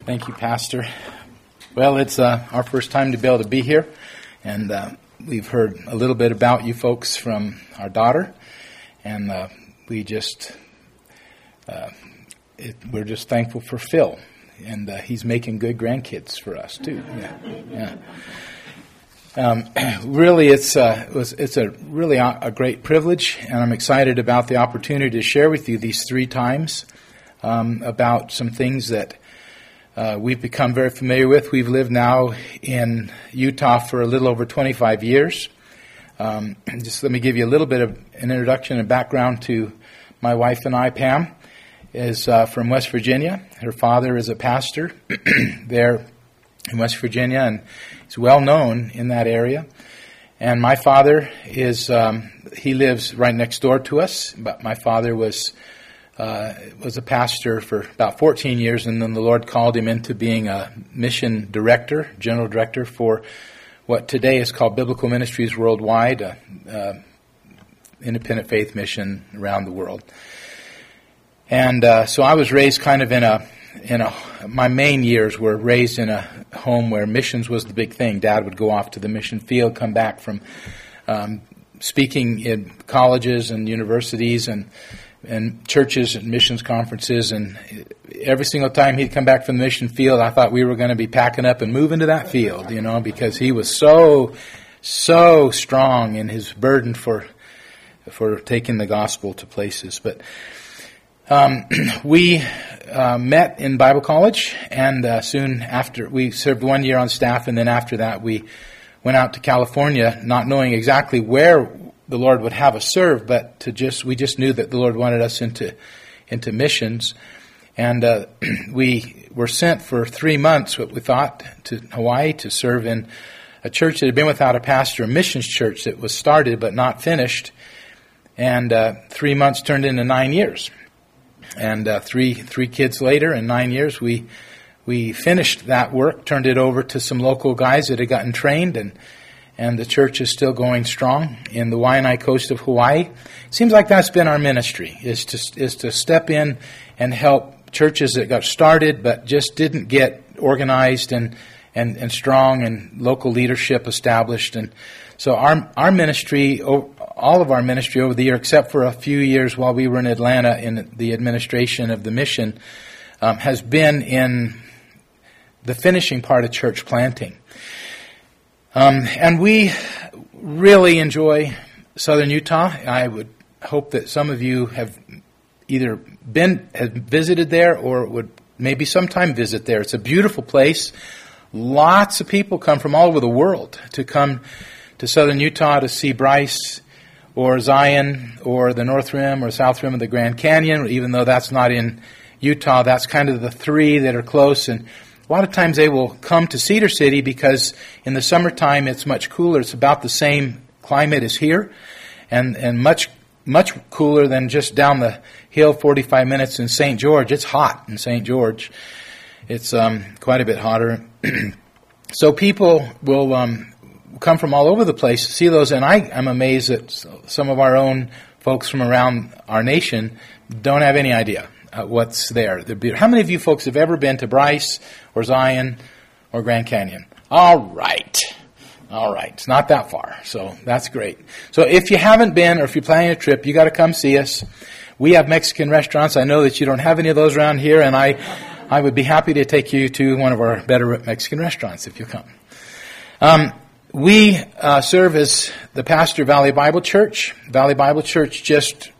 Thank you, Pastor. Well, it's our first time to be able to be here, and we've heard a little bit about you folks from our daughter, and we're just thankful for Phil, and he's making good grandkids for us too. Really, it's a great privilege, and I'm excited about the opportunity to share with you these 3 times about some things that we've become very familiar with. We've lived now in Utah for a little over 25 years. Just let me give you a little bit of an introduction and background to my wife and I. Pam is from West Virginia. Her father is a pastor there in West Virginia, and he's well known in that area. And my father is, he lives right next door to us, but my father was a pastor for about 14 years, and then the Lord called him into being a mission director, general director for what today is called Biblical Ministries Worldwide, independent faith mission around the world. And so I was raised kind of my main years were raised in a home where missions was the big thing. Dad would go off to the mission field, come back from speaking in colleges and universities and churches and missions conferences, and every single time he'd come back from the mission field, I thought we were going to be packing up and moving to that field, because he was so strong in his burden for taking the gospel to places. But we met in Bible college, and soon after we served 1 year on staff, and then after that we went out to California, not knowing exactly where the Lord would have us serve, but we just knew that the Lord wanted us into missions. And we were sent for 3 months, what we thought, to Hawaii to serve in a church that had been without a pastor, a missions church that was started but not finished. And 3 months turned into 9 years. And three kids later, in 9 years, we finished that work, turned it over to some local guys that had gotten trained, and the church is still going strong in the Waianae coast of Hawaii. Seems like that's been our ministry, is to step in and help churches that got started but just didn't get organized and strong and local leadership established. And so our ministry, all of our ministry over the year, except for a few years while we were in Atlanta in the administration of the mission, has been in the finishing part of church planting. And we really enjoy southern Utah. I would hope that some of you have either have visited there or would maybe sometime visit there. It's a beautiful place. Lots of people come from all over the world to come to southern Utah to see Bryce or Zion or the North Rim or South Rim of the Grand Canyon. Even though that's not in Utah, that's kind of the 3 that are close. And a lot of times they will come to Cedar City because in the summertime it's much cooler. It's about the same climate as here, and much cooler than just down the hill 45 minutes in St. George. It's hot in St. George. It's quite a bit hotter. So people will come from all over the place to see those, and I'm amazed that some of our own folks from around our nation don't have any idea what's there. How many of you folks have ever been to Bryce or Zion or Grand Canyon? All right. It's not that far, so that's great. So if you haven't been, or if you're planning a trip, you got to come see us. We have Mexican restaurants. I know that you don't have any of those around here, and I would be happy to take you to one of our better Mexican restaurants if you come. We serve as the pastor of Valley Bible Church. Valley Bible Church just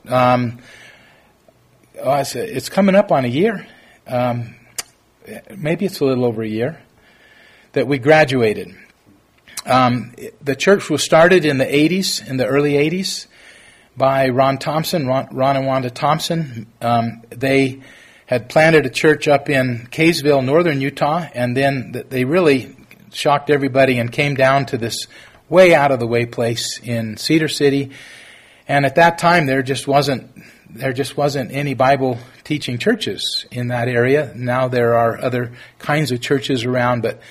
it's coming up on a year. Maybe it's a little over a year that we graduated. The church was started in the 80s, in the early 80s, by Ron and Wanda Thompson. They had planted a church up in Kaysville, northern Utah, and then they really shocked everybody and came down to this way out of the way place in Cedar City. And at that time, there just wasn't any Bible teaching churches in that area. Now there are other kinds of churches around, but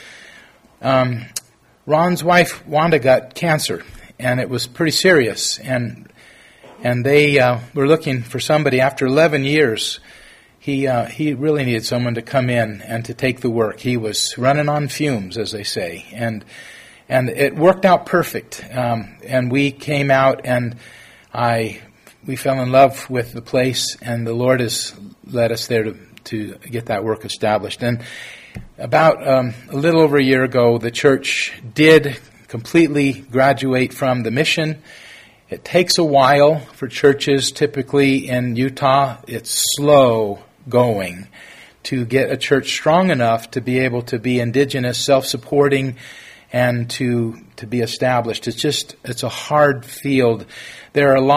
Ron's wife Wanda got cancer, and it was pretty serious. And they were looking for somebody. After 11 years, he really needed someone to come in and to take the work. He was running on fumes, as they say, and it worked out perfect. And we came out, and we fell in love with the place, and the Lord has led us there to get that work established. And about a little over a year ago, the church did completely graduate from the mission. It takes a while for churches, typically in Utah. It's slow going to get a church strong enough to be able to be indigenous, self-supporting, and to be established. It's a hard field. There are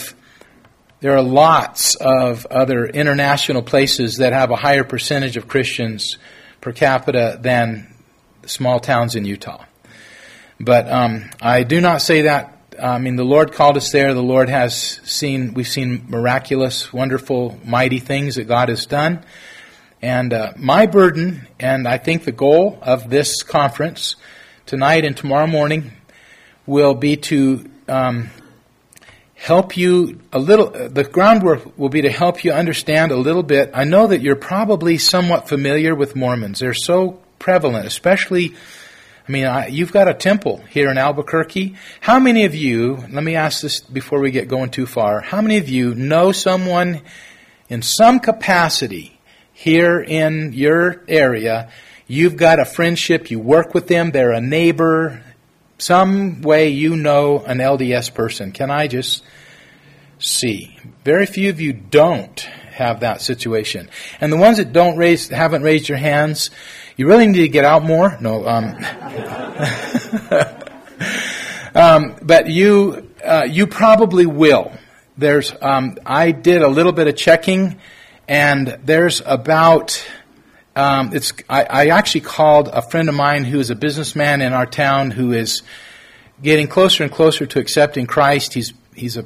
lots of other international places that have a higher percentage of Christians per capita than small towns in Utah. But I do not say that. I mean, the Lord called us there. The Lord we've seen miraculous, wonderful, mighty things that God has done. And my burden, and I think the goal of this conference tonight and tomorrow morning, will be to help you a little. The groundwork will be to help you understand a little bit. I know that you're probably somewhat familiar with Mormons. They're so prevalent, especially, you've got a temple here in Albuquerque. How many of you, let me ask this before we get going too far, how many of you know someone in some capacity here in your area? You've got a friendship, you work with them, they're a neighbor, some way you know an LDS person. Can I just see? Very few of you don't have that situation. And the ones that haven't raised your hands, you really need to get out more. No, but you probably will. I did a little bit of checking, and there's about. I actually called a friend of mine who is a businessman in our town who is getting closer and closer to accepting Christ. He's been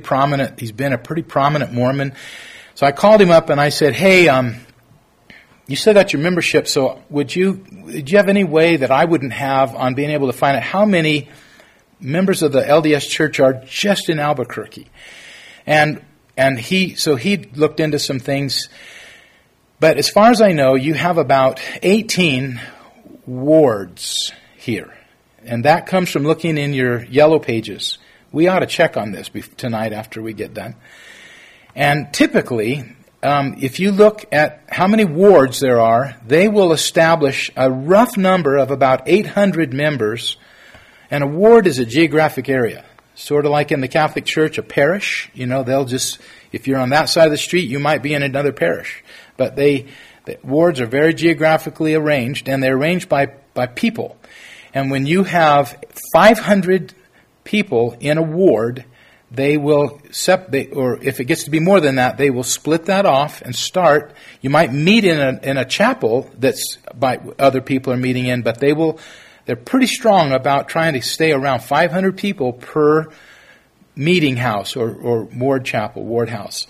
a pretty prominent Mormon. So I called him up and I said, "Hey, you still got your membership, so would you have any way that I wouldn't have on being able to find out how many members of the LDS Church are just in Albuquerque?" And he looked into some things. But as far as I know, you have about 18 wards here. And that comes from looking in your yellow pages. We ought to check on this tonight after we get done. And typically, if you look at how many wards there are, they will establish a rough number of about 800 members. And a ward is a geographic area. Sort of like in the Catholic Church, a parish. They'll just, if you're on that side of the street, you might be in another parish. But the wards are very geographically arranged, and they're arranged by people. And when you have 500 people in a ward, they will or if it gets to be more than that, they will split that off and start. You might meet in a chapel that's by other people are meeting in, but they're pretty strong about trying to stay around 500 people per meeting house or ward house.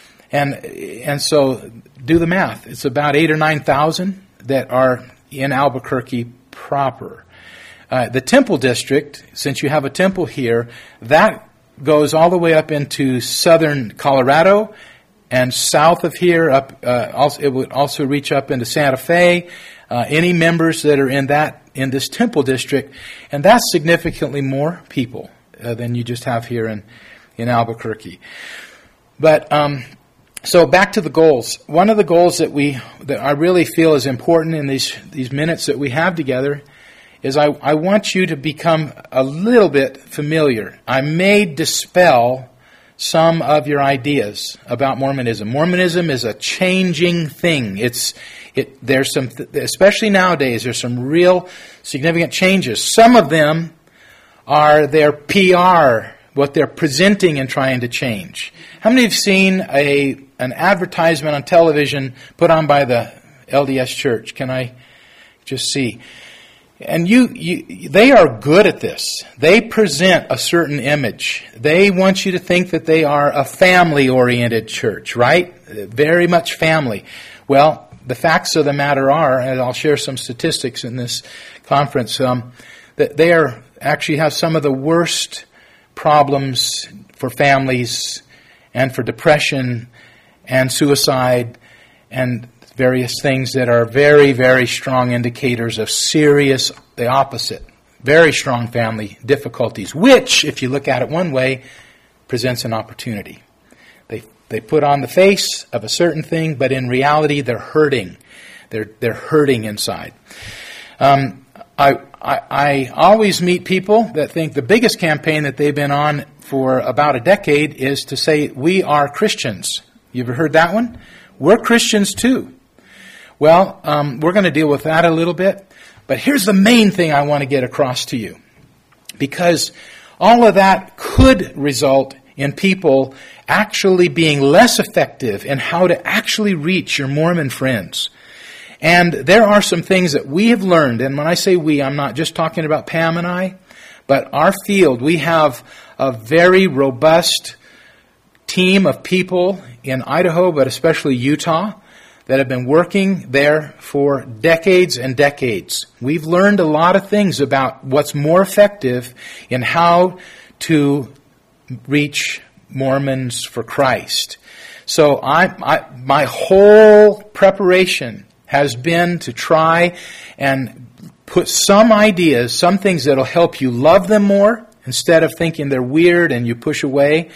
And so do the math. It's about 8,000 or 9,000 that are in Albuquerque proper. The Temple District, since you have a temple here, that goes all the way up into southern Colorado and south of here. It would also reach up into Santa Fe. Any members that are in this Temple District, and that's significantly more people than you just have here in Albuquerque. But so back to the goals. One of the goals that I really feel is important in these minutes that we have together is I want you to become a little bit familiar. I may dispel some of your ideas about Mormonism. Mormonism is a changing thing. There's some, especially nowadays, there's some real significant changes. Some of them are their PR, what they're presenting and trying to change. How many have seen an advertisement on television put on by the LDS Church? Can I just see? And they are good at this. They present a certain image. They want you to think that they are a family-oriented church, right? Very much family. Well, the facts of the matter are, and I'll share some statistics in this conference, that they actually have some of the worst problems for families and for depression and suicide and various things that are very, very strong indicators of serious, the opposite, very strong family difficulties, which, if you look at it one way, presents an opportunity. They put on the face of a certain thing, but in reality they're hurting. They're hurting inside. I always meet people that think the biggest campaign that they've been on for about a decade is to say, we are Christians. You ever heard that one? We're Christians too. Well, we're going to deal with that a little bit. But here's the main thing I want to get across to you. Because all of that could result in people actually being less effective in how to actually reach your Mormon friends. And there are some things that we have learned, and when I say we, I'm not just talking about Pam and I, but our field, we have a very robust team of people in Idaho, but especially Utah, that have been working there for decades and decades. We've learned a lot of things about what's more effective in how to reach Mormons for Christ. So my whole preparation has been to try and put some ideas, some things that'll help you love them more instead of thinking they're weird and you push away.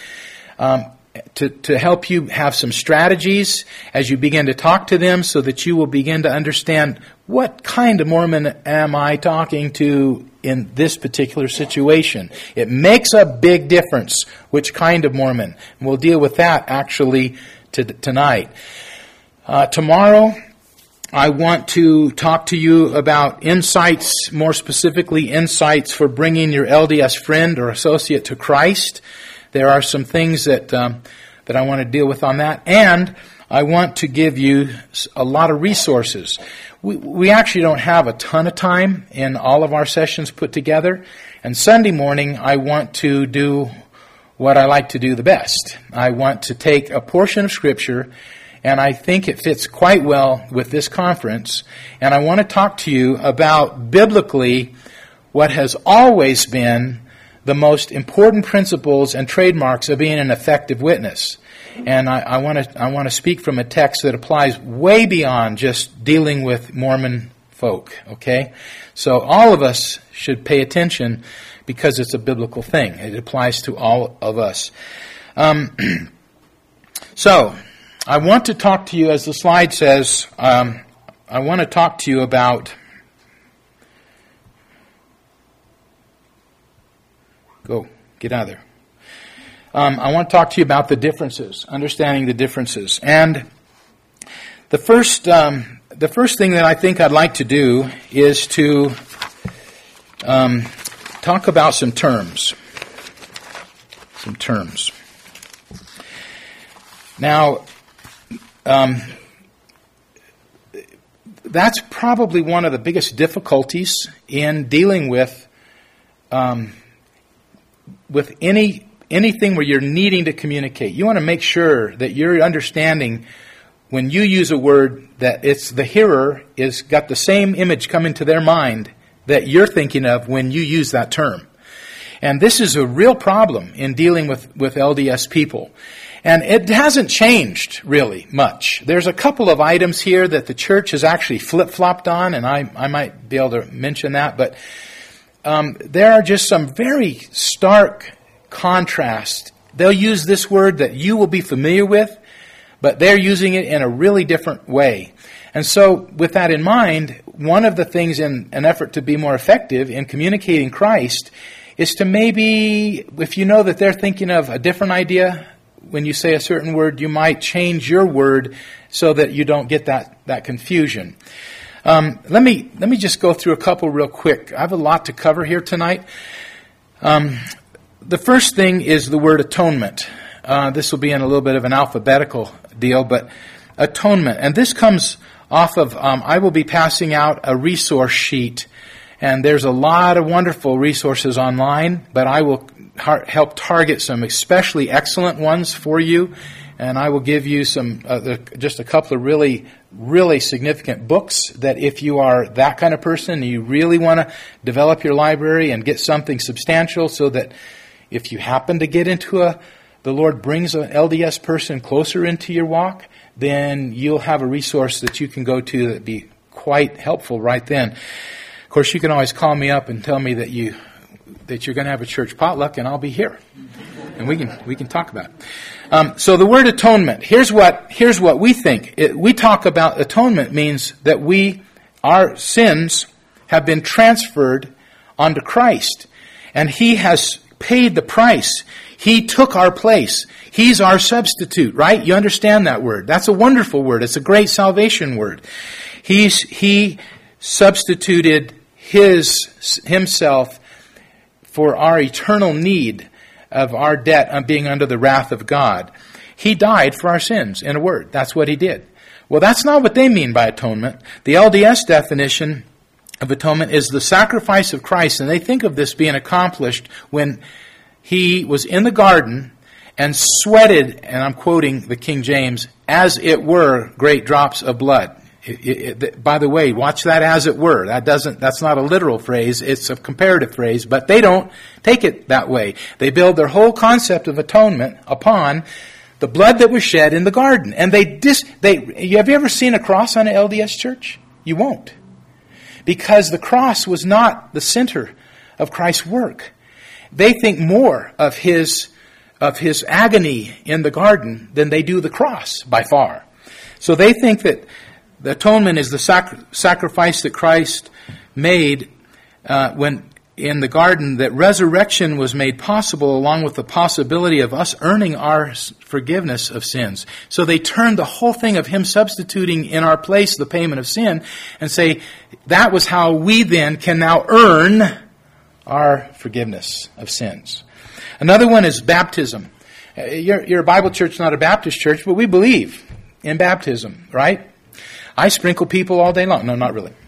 To help you have some strategies as you begin to talk to them so that you will begin to understand what kind of Mormon am I talking to in this particular situation. It makes a big difference which kind of Mormon. And we'll deal with that actually tonight. Tomorrow, I want to talk to you about insights, more specifically insights for bringing your LDS friend or associate to Christ. There are some things that I want to deal with on that. And I want to give you a lot of resources. We actually don't have a ton of time in all of our sessions put together. And Sunday morning, I want to do what I like to do the best. I want to take a portion of Scripture, and I think it fits quite well with this conference. And I want to talk to you about biblically what has always been the most important principles and trademarks of being an effective witness. And I want to speak from a text that applies way beyond just dealing with Mormon folk, okay? So all of us should pay attention because it's a biblical thing. It applies to all of us. So I want to talk to you, as the slide says, I want to talk to you about... Go, get out of there. I want to talk to you about the differences, understanding the differences. And the first thing that I think I'd like to do is to talk about some terms. Some terms. Now, that's probably one of the biggest difficulties in dealing with anything where you're needing to communicate. You want to make sure that you're understanding when you use a word that it's the hearer is got the same image come into their mind that you're thinking of when you use that term. And this is a real problem in dealing with LDS people. And it hasn't changed really much. There's a couple of items here that the church has actually flip-flopped on, and I might be able to mention that, but there are just some very stark contrasts. They'll use this word that you will be familiar with, but they're using it in a really different way. And so with that in mind, one of the things in an effort to be more effective in communicating Christ is to maybe, if you know that they're thinking of a different idea, when you say a certain word, you might change your word so that you don't get that confusion. Let me just go through a couple real quick. I have a lot to cover here tonight. The first thing is the word atonement. This will be in a little bit of an alphabetical deal, but atonement. And this comes off of, I will be passing out a resource sheet, and there's a lot of wonderful resources online, but I will help target some especially excellent ones for you, and I will give you some just a couple of really, really significant books that if you are that kind of person and you really want to develop your library and get something substantial so that if you happen to get into the Lord brings an LDS person closer into your walk, then you'll have a resource that you can go to that would be quite helpful right then. Of course, you can always call me up and tell me that you're going to have a church potluck, and I'll be here, and we can talk about it. So the word atonement. Here's what we think. We talk about atonement means that our sins have been transferred onto Christ, and He has paid the price. He took our place. He's our substitute, right? You understand that word. That's a wonderful word. It's a great salvation word. He substituted Himself for our eternal need of our debt of being under the wrath of God. He died for our sins, in a word. That's what He did. Well, that's not what they mean by atonement. The LDS definition of atonement is the sacrifice of Christ, and they think of this being accomplished when He was in the garden and sweated, and I'm quoting the King James, as it were, great drops of blood. By the way, watch that, as it were. That's not a literal phrase, it's a comparative phrase, but they don't take it that way. They build their whole concept of atonement upon the blood that was shed in the garden. And have you ever seen a cross on an LDS church? You won't. Because the cross was not the center of Christ's work. They think more of His agony in the garden than they do the cross, by far. So they think that the atonement is the sacrifice that Christ made when in the garden, that resurrection was made possible along with the possibility of us earning our forgiveness of sins. So they turn the whole thing of Him substituting in our place the payment of sin and say that was how we then can now earn our forgiveness of sins. Another one is baptism. You're a Bible church, not a Baptist church, but we believe in baptism, right? I sprinkle people all day long. No, not really.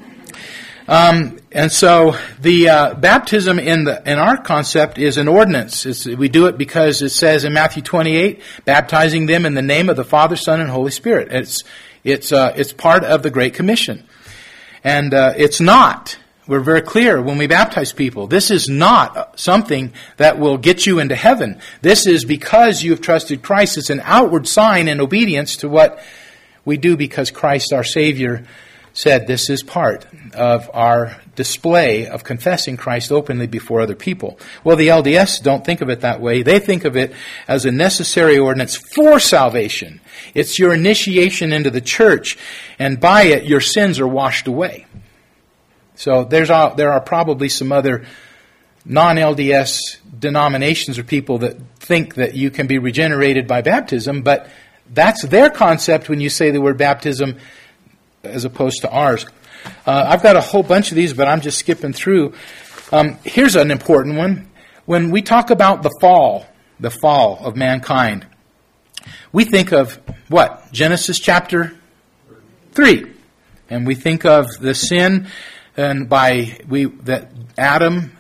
And so the baptism in our concept is an ordinance. We do it because it says in Matthew 28, baptizing them in the name of the Father, Son, and Holy Spirit. It's part of the Great Commission, and it's not. We're very clear when we baptize people. This is not something that will get you into heaven. This is because you have trusted Christ. It's an outward sign in obedience to what we do because Christ, our Savior, said this is part of our display of confessing Christ openly before other people. Well, the LDS don't think of it that way. They think of it as a necessary ordinance for salvation. It's your initiation into the church, and by it your sins are washed away. So there are probably some other non-LDS denominations or people that think that you can be regenerated by baptism, but that's their concept when you say the word baptism as opposed to ours. I've got a whole bunch of these, but I'm just skipping through. Here's an important one. When we talk about the fall of mankind, we think of what? Genesis chapter 3. And we think of the sin and that Adam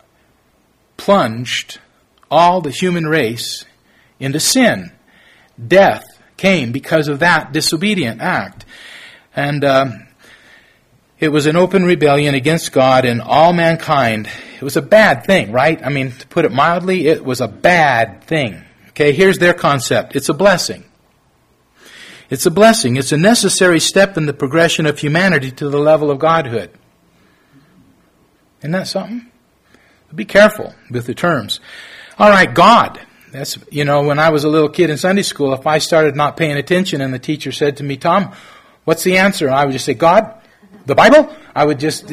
plunged all the human race into sin. Death came because of that disobedient act. And it was an open rebellion against God and all mankind. It was a bad thing, right? I mean, to put it mildly, it was a bad thing. Okay, here's their concept. It's a blessing. It's a blessing. It's a necessary step in the progression of humanity to the level of godhood. Isn't that something? Be careful with the terms. All right, God. That's, when I was a little kid in Sunday school, if I started not paying attention and the teacher said to me, Tom, what's the answer? And I would just say, God, the Bible? I would just,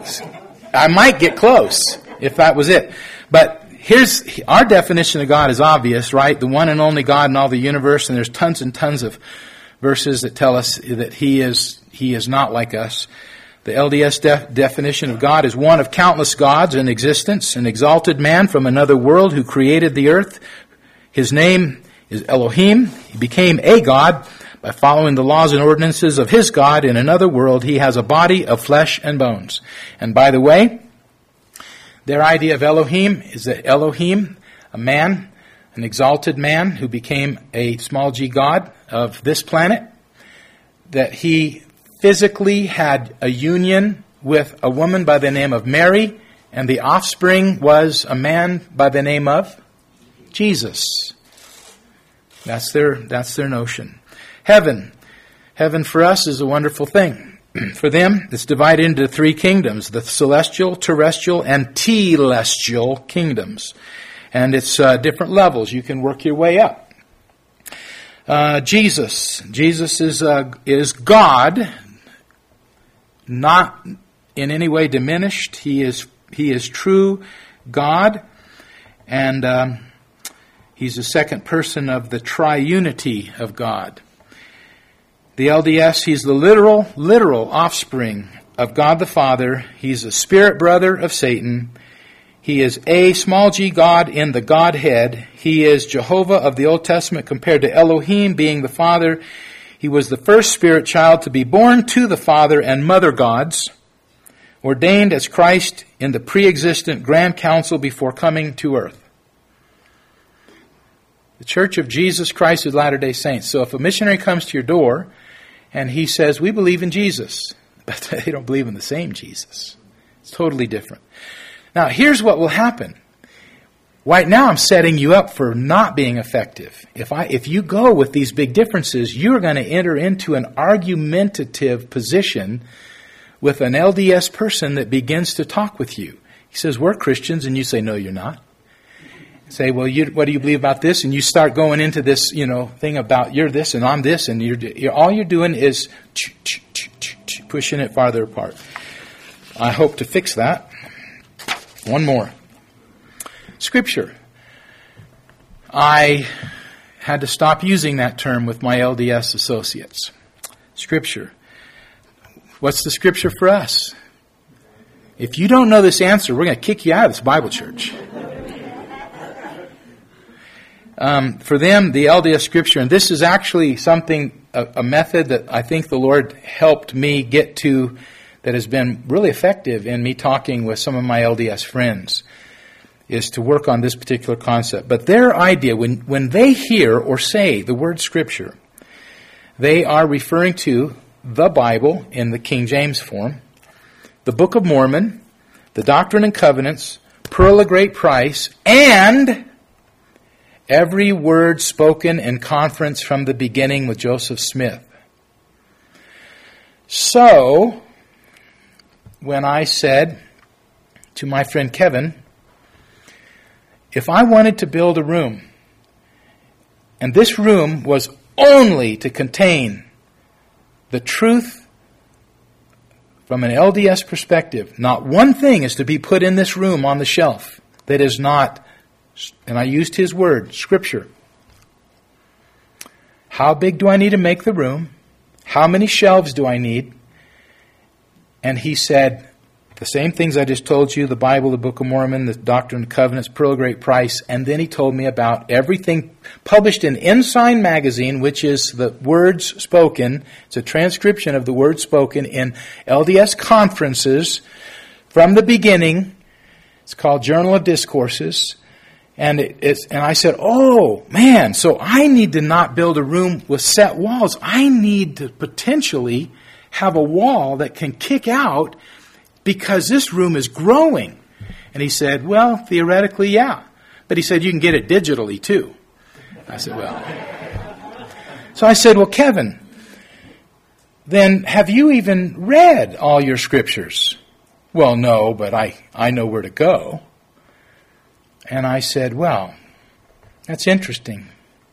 I might get close if that was it. But here's our definition of God is obvious, right? The one and only God in all the universe, and there's tons and tons of verses that tell us that He is not like us. The LDS definition of God is one of countless gods in existence, an exalted man from another world who created the earth. His name is Elohim. He became a god by following the laws and ordinances of his God in another world. He has a body of flesh and bones. And by the way, their idea of Elohim is that Elohim, a man, an exalted man who became a small g god of this planet, that he physically had a union with a woman by the name of Mary, and the offspring was a man by the name of Jesus. That's their notion. Heaven. Heaven for us is a wonderful thing. For them, it's divided into 3 kingdoms, the celestial, terrestrial, and telestial kingdoms. And it's different levels. You can work your way up. Jesus. Jesus is God, not in any way diminished. He is true God, and He's the second person of the triunity of God. The LDS, He's the literal offspring of God the Father. He's a spirit brother of Satan. He is a small g God in the Godhead. He is Jehovah of the Old Testament compared to Elohim being the Father. He was the first spirit child to be born to the Father and Mother gods, ordained as Christ in the pre-existent Grand Council before coming to earth. The Church of Jesus Christ of Latter-day Saints. So if a missionary comes to your door and he says, we believe in Jesus, but they don't believe in the same Jesus. It's totally different. Now, here's what will happen. Right now, I'm setting you up for not being effective. If you go with these big differences, you're going to enter into an argumentative position with an LDS person that begins to talk with you. He says, we're Christians, and you say, no, you're not. You say, well, what do you believe about this? And you start going into this, thing about you're this and I'm this, and all you're doing is pushing it farther apart. I hope to fix that. One more. Scripture. I had to stop using that term with my LDS associates. Scripture. What's the Scripture for us? If you don't know this answer, we're going to kick you out of this Bible church. For them, the LDS Scripture, and this is actually a method that I think the Lord helped me get to, that has been really effective in me talking with some of my LDS friends, is to work on this particular concept. But their idea, when they hear or say the word Scripture, they are referring to the Bible in the King James form, the Book of Mormon, the Doctrine and Covenants, Pearl of Great Price, and every word spoken in conference from the beginning with Joseph Smith. So, when I said to my friend Kevin, if I wanted to build a room, and this room was only to contain the truth from an LDS perspective, not one thing is to be put in this room on the shelf that is not, and I used his word, Scripture. How big do I need to make the room? How many shelves do I need? And he said, the same things I just told you, the Bible, the Book of Mormon, the Doctrine and Covenants, Pearl of Great Price, and then he told me about everything published in Ensign Magazine, which is the words spoken. It's a transcription of the words spoken in LDS conferences from the beginning. It's called Journal of Discourses. And I said, oh, man, so I need to not build a room with set walls. I need to potentially have a wall that can kick out because this room is growing. And he said, well, theoretically, yeah. But he said, you can get it digitally, too. I said, well. So I said, well, Kevin, then have you even read all your scriptures? Well, no, but I know where to go. And I said, well, that's interesting.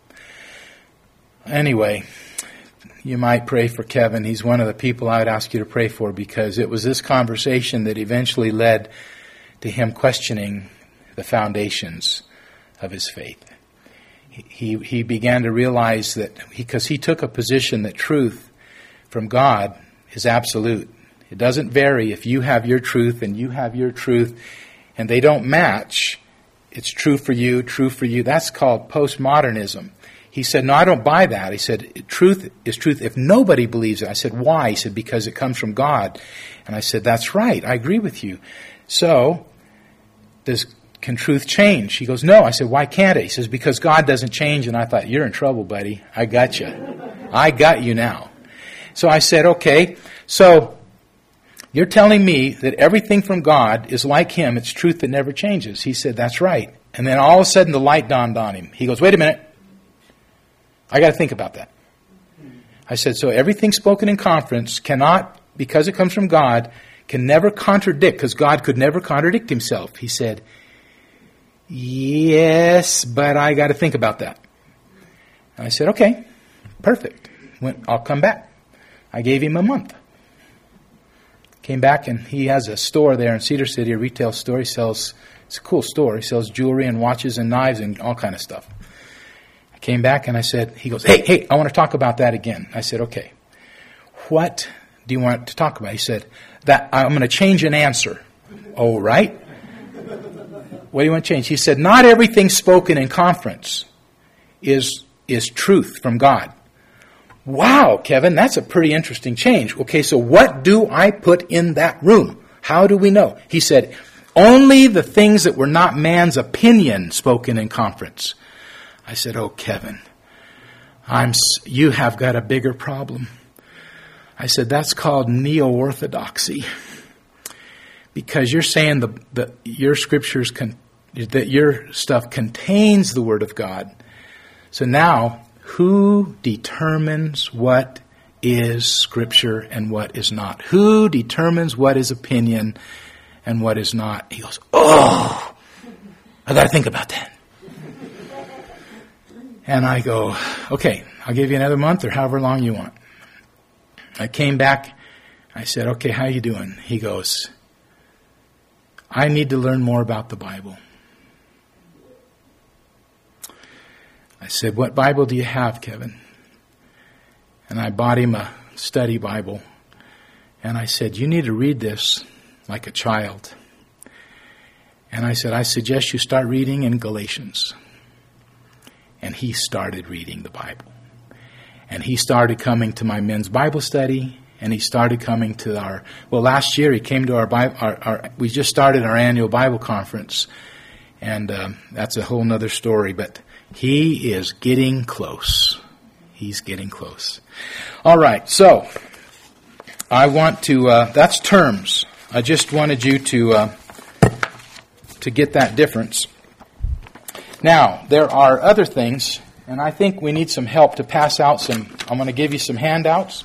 Anyway, you might pray for Kevin. He's one of the people I would ask you to pray for, because it was this conversation that eventually led to him questioning the foundations of his faith. He began to realize that, because he took a position that truth from God is absolute. It doesn't vary. If you have your truth and you have your truth and they don't match, it's true for you, true for you. That's called postmodernism. He said, no, I don't buy that. He said, truth is truth if nobody believes it. I said, why? He said, because it comes from God. And I said, that's right. I agree with you. So, can truth change? He goes, no. I said, why can't it? He says, because God doesn't change. And I thought, you're in trouble, buddy. I got you. I got you now. So I said, okay, so you're telling me that everything from God is like Him. It's truth that never changes. He said, that's right. And then all of a sudden the light dawned on him. He goes, wait a minute. I got to think about that. I said, so everything spoken in conference cannot, because it comes from God, can never contradict, because God could never contradict himself. He said, yes, but I got to think about that. And I said, okay, perfect. I'll come back. I gave him a month. Came back, and he has a store there in Cedar City, a retail store. It's a cool store. He sells jewelry and watches and knives and all kind of stuff. I came back, and I said, he goes, hey, I want to talk about that again. I said, okay. What do you want to talk about? He said, that I'm going to change an answer. Oh, right? What do you want to change? He said, not everything spoken in conference is truth from God. Wow, Kevin, that's a pretty interesting change. Okay, so what do I put in that room? How do we know? He said, only the things that were not man's opinion spoken in conference. I said, oh, Kevin, you have got a bigger problem. I said, that's called neo-orthodoxy. Because you're saying that your scriptures, that your stuff contains the Word of God. So now, who determines what is Scripture and what is not? Who determines what is opinion and what is not? He goes, oh, I got to think about that. And I go, okay, I'll give you another month or however long you want. I came back. I said, okay, how you doing? He goes, I need to learn more about the Bible. I said, what Bible do you have, Kevin? And I bought him a study Bible. And I said, you need to read this like a child. And I said, I suggest you start reading in Galatians. And he started reading the Bible. And he started coming to my men's Bible study. And he started coming to last year he came to our Bible, we just started our annual Bible conference. And that's a whole nother story. But he is getting close. He's getting close. All right, so I want to, that's terms. I just wanted you to get that difference. Now, there are other things, and I think we need some help to pass out I'm going to give you some handouts.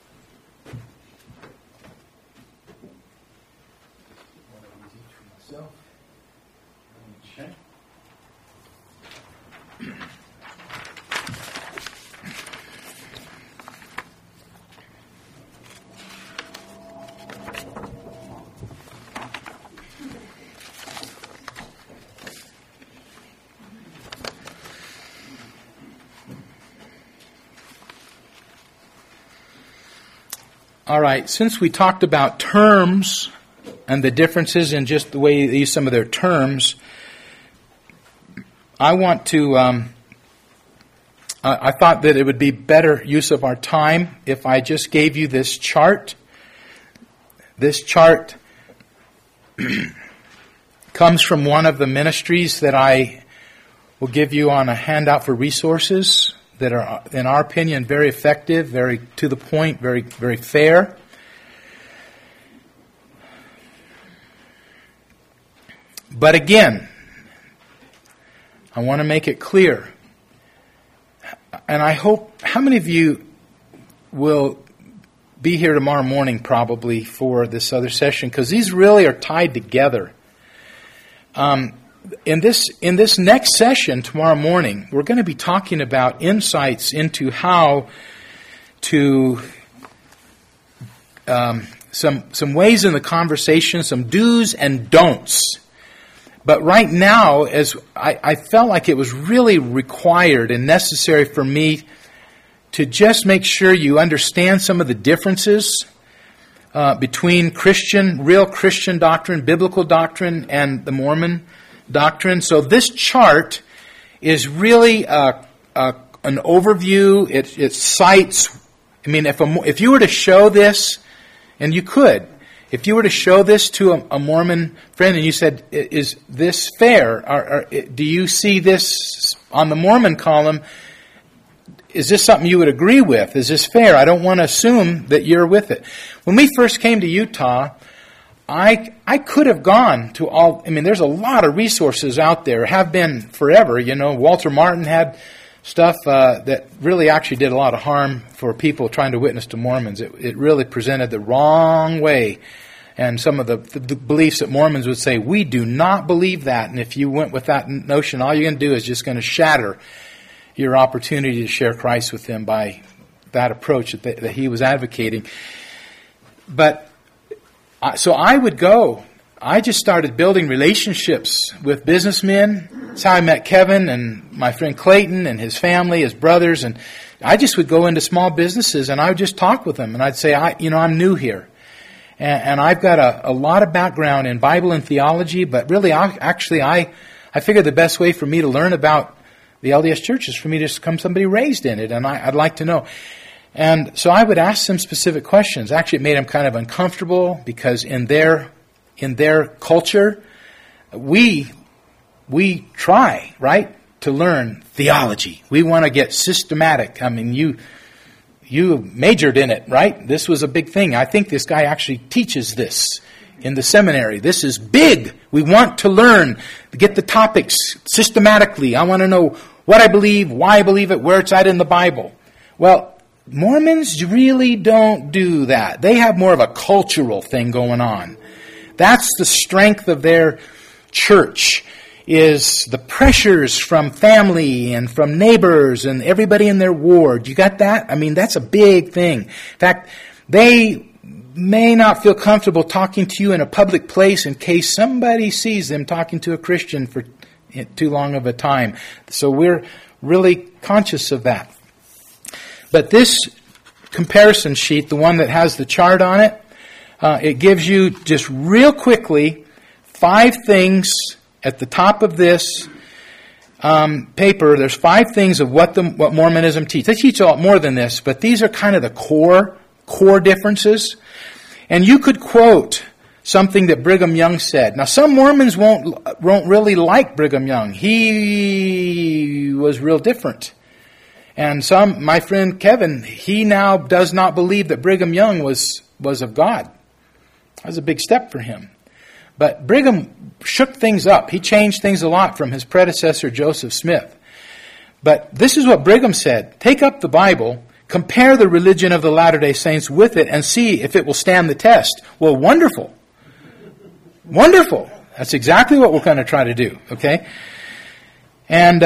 All right, since we talked about terms and the differences in just the way they use some of their terms, I want to, I thought that it would be better use of our time if I just gave you this chart. This chart comes from one of the ministries that I will give you on a handout for resources that are, in our opinion, very effective, very to the point, very, very fair. But again, I want to make it clear, and I hope, how many of you will be here tomorrow morning probably for this other session? Because these really are tied together. In this next session tomorrow morning, we're going to be talking about insights into how to some ways in the conversation, some do's and don'ts. But right now, as I felt like it was really required and necessary for me to just make sure you understand some of the differences between real Christian doctrine, biblical doctrine, and the Mormon doctrine. So this chart is really an overview. It cites. I mean, if you were to show this, and you could, if you were to show this to a Mormon friend, and you said, "Is this fair? Or do you see this on the Mormon column? Is this something you would agree with? Is this fair? I don't want to assume that you're with it." When we first came to Utah, I could have gone to all. I mean, there's a lot of resources out there. Have been forever. You know, Walter Martin had stuff that really actually did a lot of harm for people trying to witness to Mormons. It really presented the wrong way. And some of the beliefs that Mormons would say, we do not believe that. And if you went with that notion, all you're going to do is just going to shatter your opportunity to share Christ with them by that approach that he was advocating. But so I would go. I just started building relationships with businessmen. That's how I met Kevin and my friend Clayton and his family, his brothers. And I just would go into small businesses and I would just talk with them. And I'd say, I'm new here. And I've got a lot of background in Bible and theology, but really, I figured the best way for me to learn about the LDS Church is for me to become somebody raised in it, and I'd like to know. And so I would ask them specific questions. Actually, it made them kind of uncomfortable because in their culture, we try, right, to learn theology. We want to get systematic. I mean, you majored in it, right? This was a big thing. I think this guy actually teaches this in the seminary. This is big. We want to learn, get the topics systematically. I want to know what I believe, why I believe it, where it's at in the Bible. Well, Mormons really don't do that. They have more of a cultural thing going on. That's the strength of their church, is the pressures from family and from neighbors and everybody in their ward. You got that? I mean, that's a big thing. In fact, they may not feel comfortable talking to you in a public place in case somebody sees them talking to a Christian for too long of a time. So we're really conscious of that. But this comparison sheet, the one that has the chart on it, it gives you just real quickly 5 things. At the top of this paper, there's 5 things of what Mormonism teaches. They teach a lot more than this, but these are kind of the core differences. And you could quote something that Brigham Young said. Now, some Mormons won't really like Brigham Young. He was real different. And my friend Kevin, he now does not believe that Brigham Young was of God. That was a big step for him. But Brigham shook things up. He changed things a lot from his predecessor, Joseph Smith. But this is what Brigham said. Take up the Bible, compare the religion of the Latter-day Saints with it, and see if it will stand the test. Well, wonderful. Wonderful. That's exactly what we're going to try to do, okay? And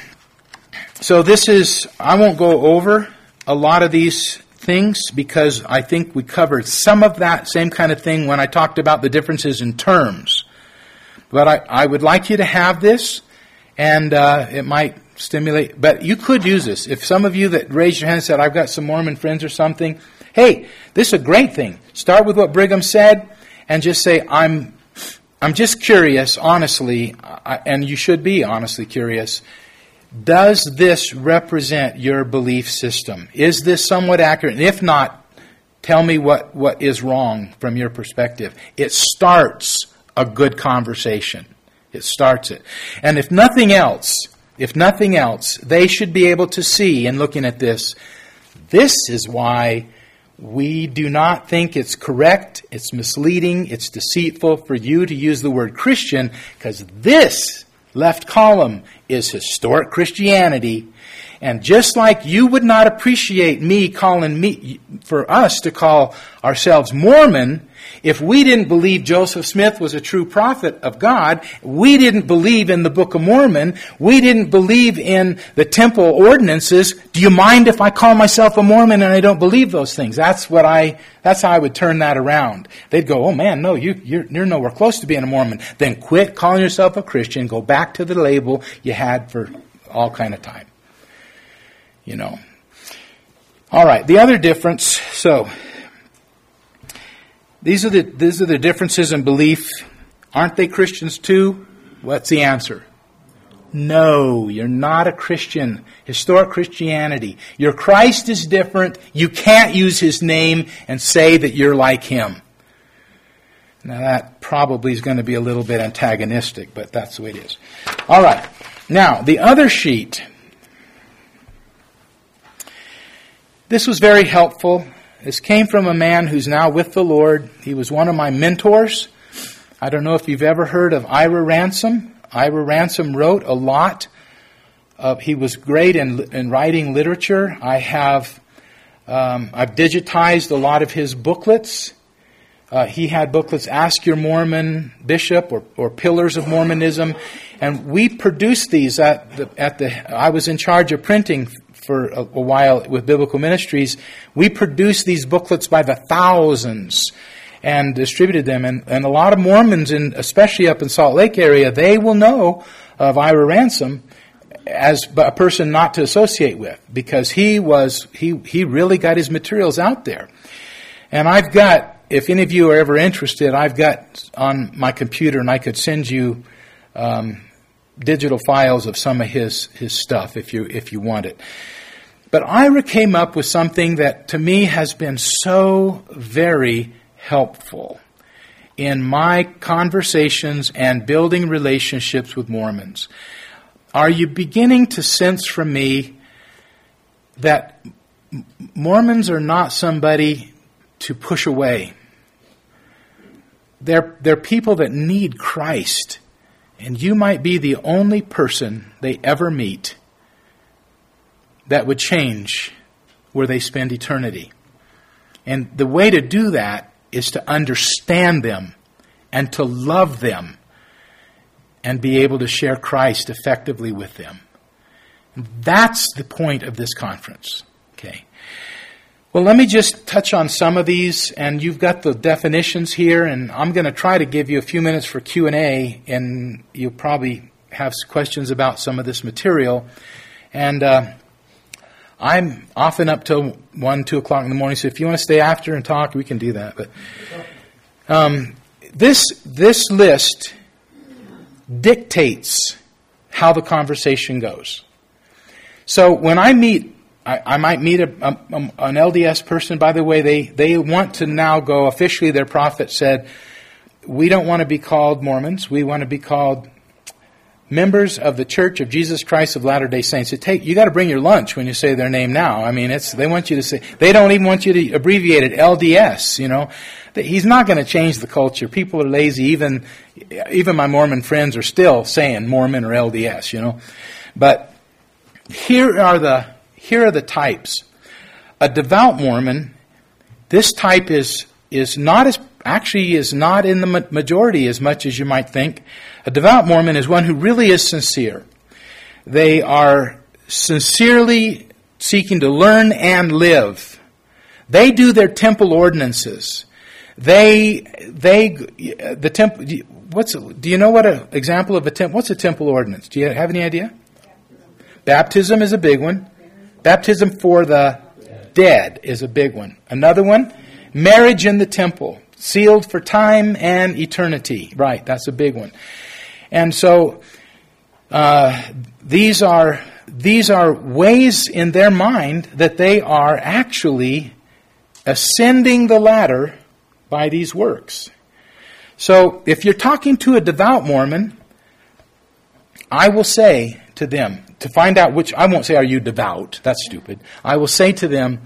so I won't go over a lot of these things because I think we covered some of that same kind of thing when I talked about the differences in terms. But I would like you to have this, and it might stimulate. But you could use this. If some of you that raised your hand said, I've got some Mormon friends or something, hey, this is a great thing. Start with what Brigham said and just say, I'm just curious, honestly, and you should be honestly curious. Does this represent your belief system? Is this somewhat accurate? And if not, tell me what is wrong from your perspective. It starts a good conversation. It starts it. And if nothing else, they should be able to see in looking at this is why we do not think it's correct, it's misleading, it's deceitful for you to use the word Christian, because this left column is historic Christianity. And just like you would not appreciate for us to call ourselves Mormon, if we didn't believe Joseph Smith was a true prophet of God, we didn't believe in the Book of Mormon, we didn't believe in the temple ordinances, do you mind if I call myself a Mormon and I don't believe those things? That's how I would turn that around. They'd go, oh man, no, you're nowhere close to being a Mormon. Then quit calling yourself a Christian, go back to the label you had for all kind of time. You know. All right, the other difference, so these are the differences in belief. Aren't they Christians too? What's the answer? No, you're not a Christian. Historic Christianity. Your Christ is different. You can't use His name and say that you're like Him. Now that probably is going to be a little bit antagonistic, but that's the way it is. All right. Now, the other sheet. This was very helpful. This came from a man who's now with the Lord. He was one of my mentors. I don't know if you've ever heard of Ira Ransom. Ira Ransom wrote a lot He was great in writing literature. I've digitized a lot of his booklets. He had booklets, Ask Your Mormon Bishop or Pillars of Mormonism. And we produced these I was in charge of printing for a while with Biblical Ministries. We produced these booklets by the thousands and distributed them. And a lot of Mormons, especially up in Salt Lake area, they will know of Ira Ransom as a person not to associate with, because he really got his materials out there. And I've got, if any of you are ever interested, I've got on my computer, and I could send you digital files of some of his stuff if you want it. But Ira came up with something that to me has been so very helpful in my conversations and building relationships with Mormons. Are you beginning to sense from me that Mormons are not somebody to push away? They're people that need Christ. And you might be the only person they ever meet that would change where they spend eternity. And the way to do that is to understand them and to love them and be able to share Christ effectively with them. That's the point of this conference. Okay. Well, let me just touch on some of these, and you've got the definitions here, and I'm going to try to give you a few minutes for Q&A, and you'll probably have questions about some of this material. And I'm often up till 1, 2 o'clock in the morning, so if you want to stay after and talk, we can do that. But this list dictates how the conversation goes. So when I might meet an LDS person. By the way, they want to now go officially. Their prophet said, we don't want to be called Mormons. We want to be called members of the Church of Jesus Christ of Latter-day Saints. You got to bring your lunch when you say their name now. I mean, they want you to say. They don't even want you to abbreviate it LDS. You know, he's not going to change the culture. People are lazy. Even my Mormon friends are still saying Mormon or LDS. You know, but here are the types. A devout Mormon, this type is not in the majority as much as you might think. A devout Mormon is one who really is sincere. They are sincerely seeking to learn and live. They do their temple ordinances. The temple. Do you know what an example of a temple? What's a temple ordinance? Do you have any idea? Baptism is a big one. Baptism for the dead is a big one. Another one, marriage in the temple, sealed for time and eternity. Right, that's a big one. And so these are ways in their mind that they are actually ascending the ladder by these works. So if you're talking to a devout Mormon, I will say to them, to find out which, I won't say, are you devout? That's stupid. I will say to them,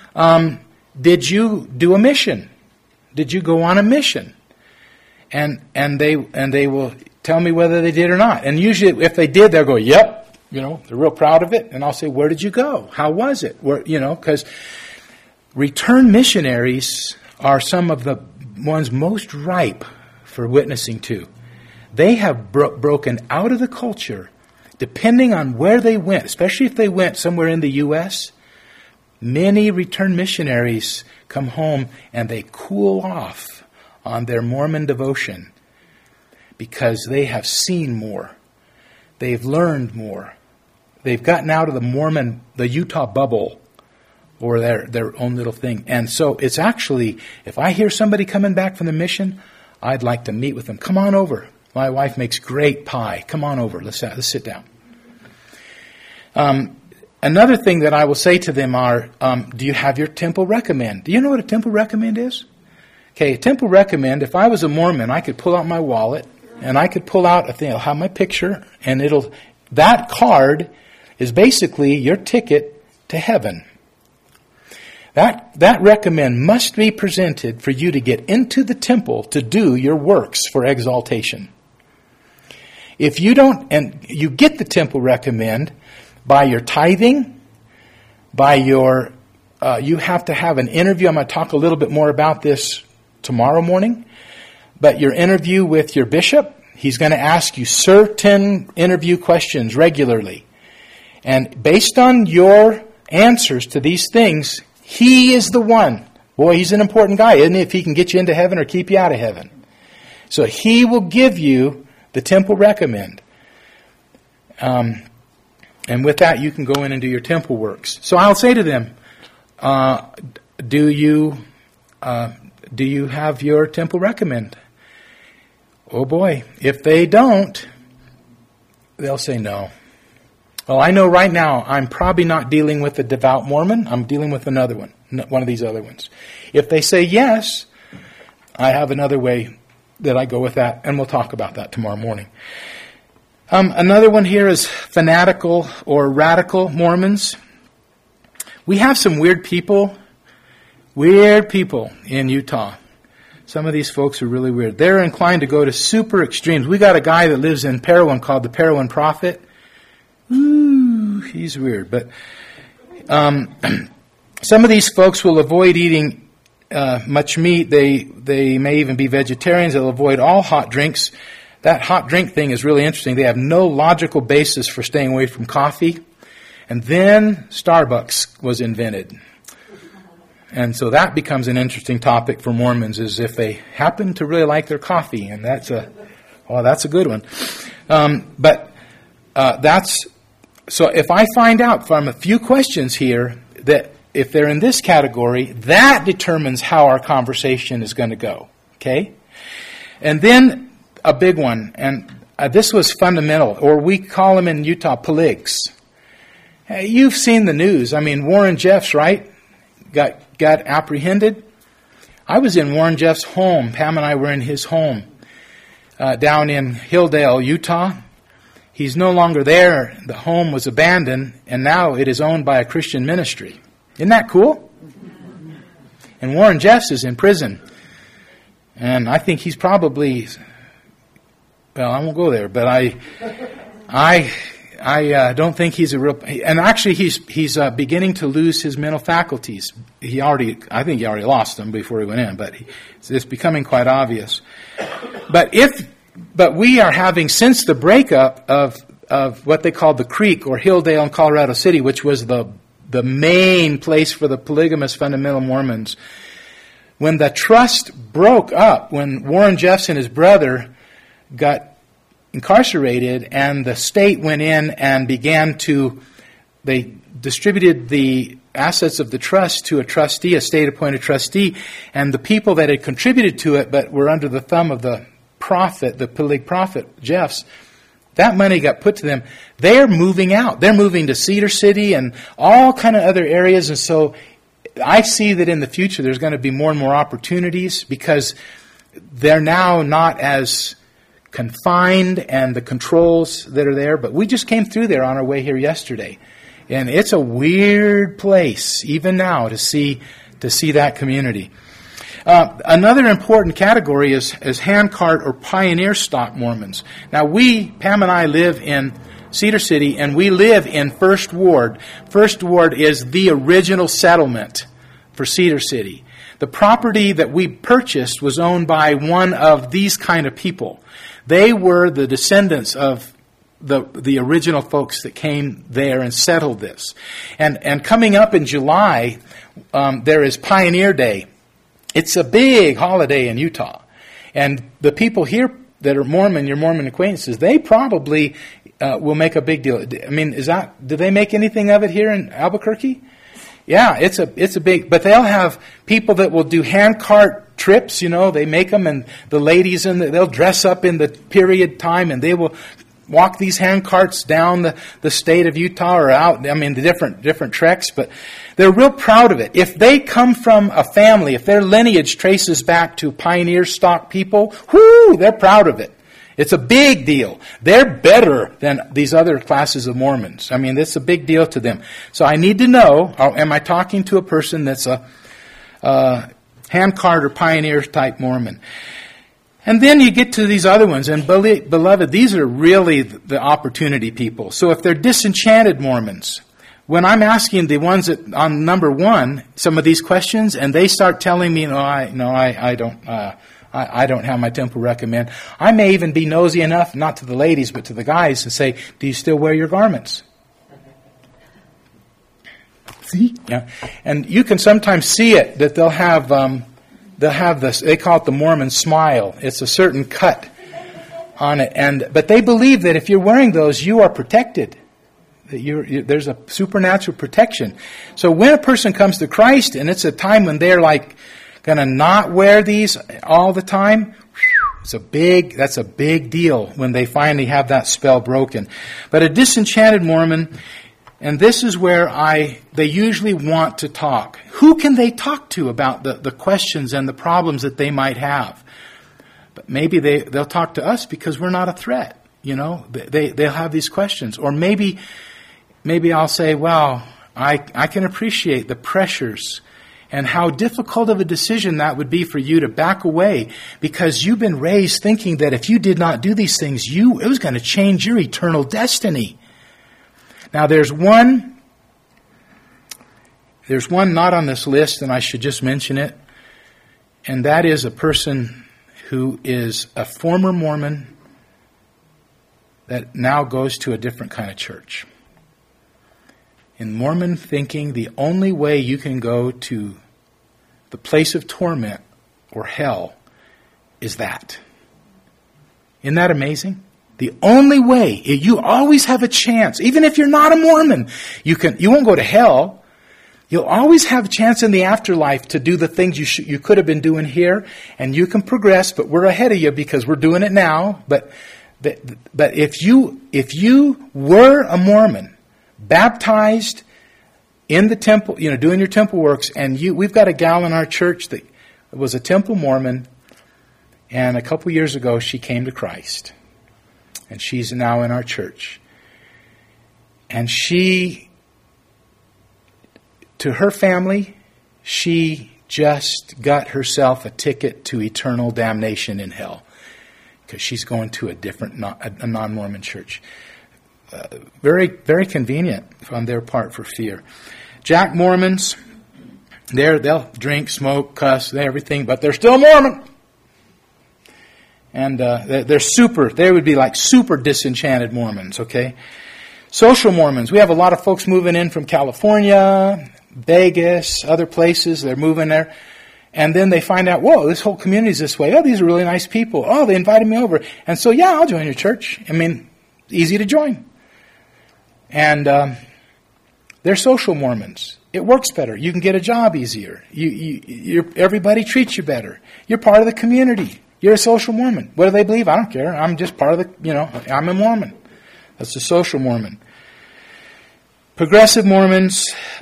did you do a mission? Did you go on a mission? And they will tell me whether they did or not. And usually if they did, they'll go, yep. You know, they're real proud of it. And I'll say, where did you go? How was it? Because return missionaries are some of the ones most ripe for witnessing to. They have broken out of the culture. Depending on where they went, especially if they went somewhere in the U.S., many returned missionaries come home and they cool off on their Mormon devotion because they have seen more. They've learned more. They've gotten out of the Utah bubble or their own little thing. And so it's actually, if I hear somebody coming back from the mission, I'd like to meet with them. Come on over. My wife makes great pie. Come on over. Let's sit down. Another thing that I will say to them are, do you have your temple recommend? Do you know what a temple recommend is? Okay, a temple recommend, if I was a Mormon, I could pull out my wallet and I could pull out a thing. I'll have my picture and that card is basically your ticket to heaven. That recommend must be presented for you to get into the temple to do your works for exaltation. If you don't, and you get the temple recommend, by your tithing, by your, you have to have an interview. I'm going to talk a little bit more about this tomorrow morning. But your interview with your bishop, he's going to ask you certain interview questions regularly. And based on your answers to these things, he is the one. Boy, he's an important guy, isn't he? If he can get you into heaven or keep you out of heaven. So he will give you the temple recommend. And with that, you can go in and do your temple works. So I'll say to them, do you have your temple recommend? Oh boy, if they don't, they'll say no. Well, I know right now I'm probably not dealing with a devout Mormon. I'm dealing with another one of these other ones. If they say yes, I have another way that I go with that, and we'll talk about that tomorrow morning. Another one here is fanatical or radical Mormons. We have some weird people in Utah. Some of these folks are really weird. They're inclined to go to super extremes. We got a guy that lives in Parowan called the Parowan Prophet. Ooh, he's weird. But some of these folks will avoid eating much meat. They may even be vegetarians. They'll avoid all hot drinks. That hot drink thing is really interesting. They have no logical basis for staying away from coffee. And then Starbucks was invented. And so that becomes an interesting topic for Mormons, is if they happen to really like their coffee. And that's a good one. So if I find out from a few questions here that if they're in this category, that determines how our conversation is going to go. Okay? And then a big one, and this was fundamental, or we call them in Utah poligs. Hey, you've seen the news. I mean, Warren Jeffs, right? Got apprehended. I was in Warren Jeffs' home. Pam and I were in his home down in Hilldale, Utah. He's no longer there. The home was abandoned, and now it is owned by a Christian ministry. Isn't that cool? And Warren Jeffs is in prison. And I think he's probably, well, I won't go there, but I don't think he's a real, and actually he's beginning to lose his mental faculties. I think he already lost them before he went in, but it's becoming quite obvious. But we are having, since the breakup of what they called the Creek or Hilldale in Colorado City, which was the main place for the polygamous fundamental Mormons, when the trust broke up, when Warren Jeffs and his brother got incarcerated and the state went in and they distributed the assets of the trust to a trustee, a state-appointed trustee, and the people that had contributed to it but were under the thumb of the prophet, the polyg prophet, Jeffs, that money got put to them. They're moving out. They're moving to Cedar City and all kind of other areas, and so I see that in the future there's going to be more and more opportunities because they're now not as confined and the controls that are there. But we just came through there on our way here yesterday. And it's a weird place, even now, to see that community. Another important category is handcart or pioneer stock Mormons. Now Pam and I live in Cedar City, and we live in First Ward. First Ward is the original settlement for Cedar City. The property that we purchased was owned by one of these kind of people. They were the descendants of the original folks that came there and settled this. And coming up in July, there is Pioneer Day. It's a big holiday in Utah. And the people here that are Mormon, your Mormon acquaintances, they probably will make a big deal. I mean, do they make anything of it here in Albuquerque? Yeah, it's a big, but they'll have people that will do handcart trips, they make them, and the ladies they'll dress up in the period time, and they will walk these handcarts down the state of Utah or out, the different treks, but they're real proud of it. If they come from a family, if their lineage traces back to pioneer stock people, they're proud of it. It's a big deal. They're better than these other classes of Mormons. It's a big deal to them. So I need to know, am I talking to a person that's a handcart or pioneer type Mormon? And then you get to these other ones, and beloved, these are really the opportunity people. So if they're disenchanted Mormons, when I'm asking the ones that on number one some of these questions, and they start telling me, I don't have my temple recommend. I may even be nosy enough, not to the ladies, but to the guys, and say, do you still wear your garments? See? Yeah. And you can sometimes see it, that they'll have this, they call it the Mormon smile. It's a certain cut on it. But they believe that if you're wearing those, you are protected. That there's a supernatural protection. So when a person comes to Christ, and it's a time when they're like going to not wear these all the time, that's a big deal when they finally have that spell broken. But a disenchanted Mormon, and this is where they usually want to talk. Who can they talk to about the questions and the problems that they might have? But maybe they'll talk to us because we're not a threat. They'll have these questions. Or maybe I'll say, well, I can appreciate the pressures and how difficult of a decision that would be for you to back away, because you've been raised thinking that if you did not do these things, it was going to change your eternal destiny. Now there's one not on this list, and I should just mention it, and that is a person who is a former Mormon that now goes to a different kind of church. In Mormon thinking, the only way you can go to the place of torment or hell is that. Isn't that amazing? The only way, you always have a chance, even if you're not a Mormon, you won't go to hell. You'll always have a chance in the afterlife to do the things you could have been doing here, and you can progress, but we're ahead of you because we're doing it now. But if you were a Mormon, baptized in the temple, doing your temple works, and we've got a gal in our church that was a temple Mormon, and a couple years ago she came to Christ, and she's now in our church. And to her family, she just got herself a ticket to eternal damnation in hell, because she's going to a non-Mormon church. Very, very convenient on their part for fear. Jack Mormons, they'll drink, smoke, cuss, everything, but they're still Mormon. And they would be like super disenchanted Mormons, okay? Social Mormons, we have a lot of folks moving in from California, Vegas, other places. They're moving there. And then they find out, whoa, this whole community's this way. Oh, these are really nice people. Oh, they invited me over. And so, yeah, I'll join your church. Easy to join. And they're social Mormons. It works better. You can get a job easier. Everybody treats you better. You're part of the community. You're a social Mormon. What do they believe? I don't care. I'm just part of I'm a Mormon. That's a social Mormon. Progressive Mormons,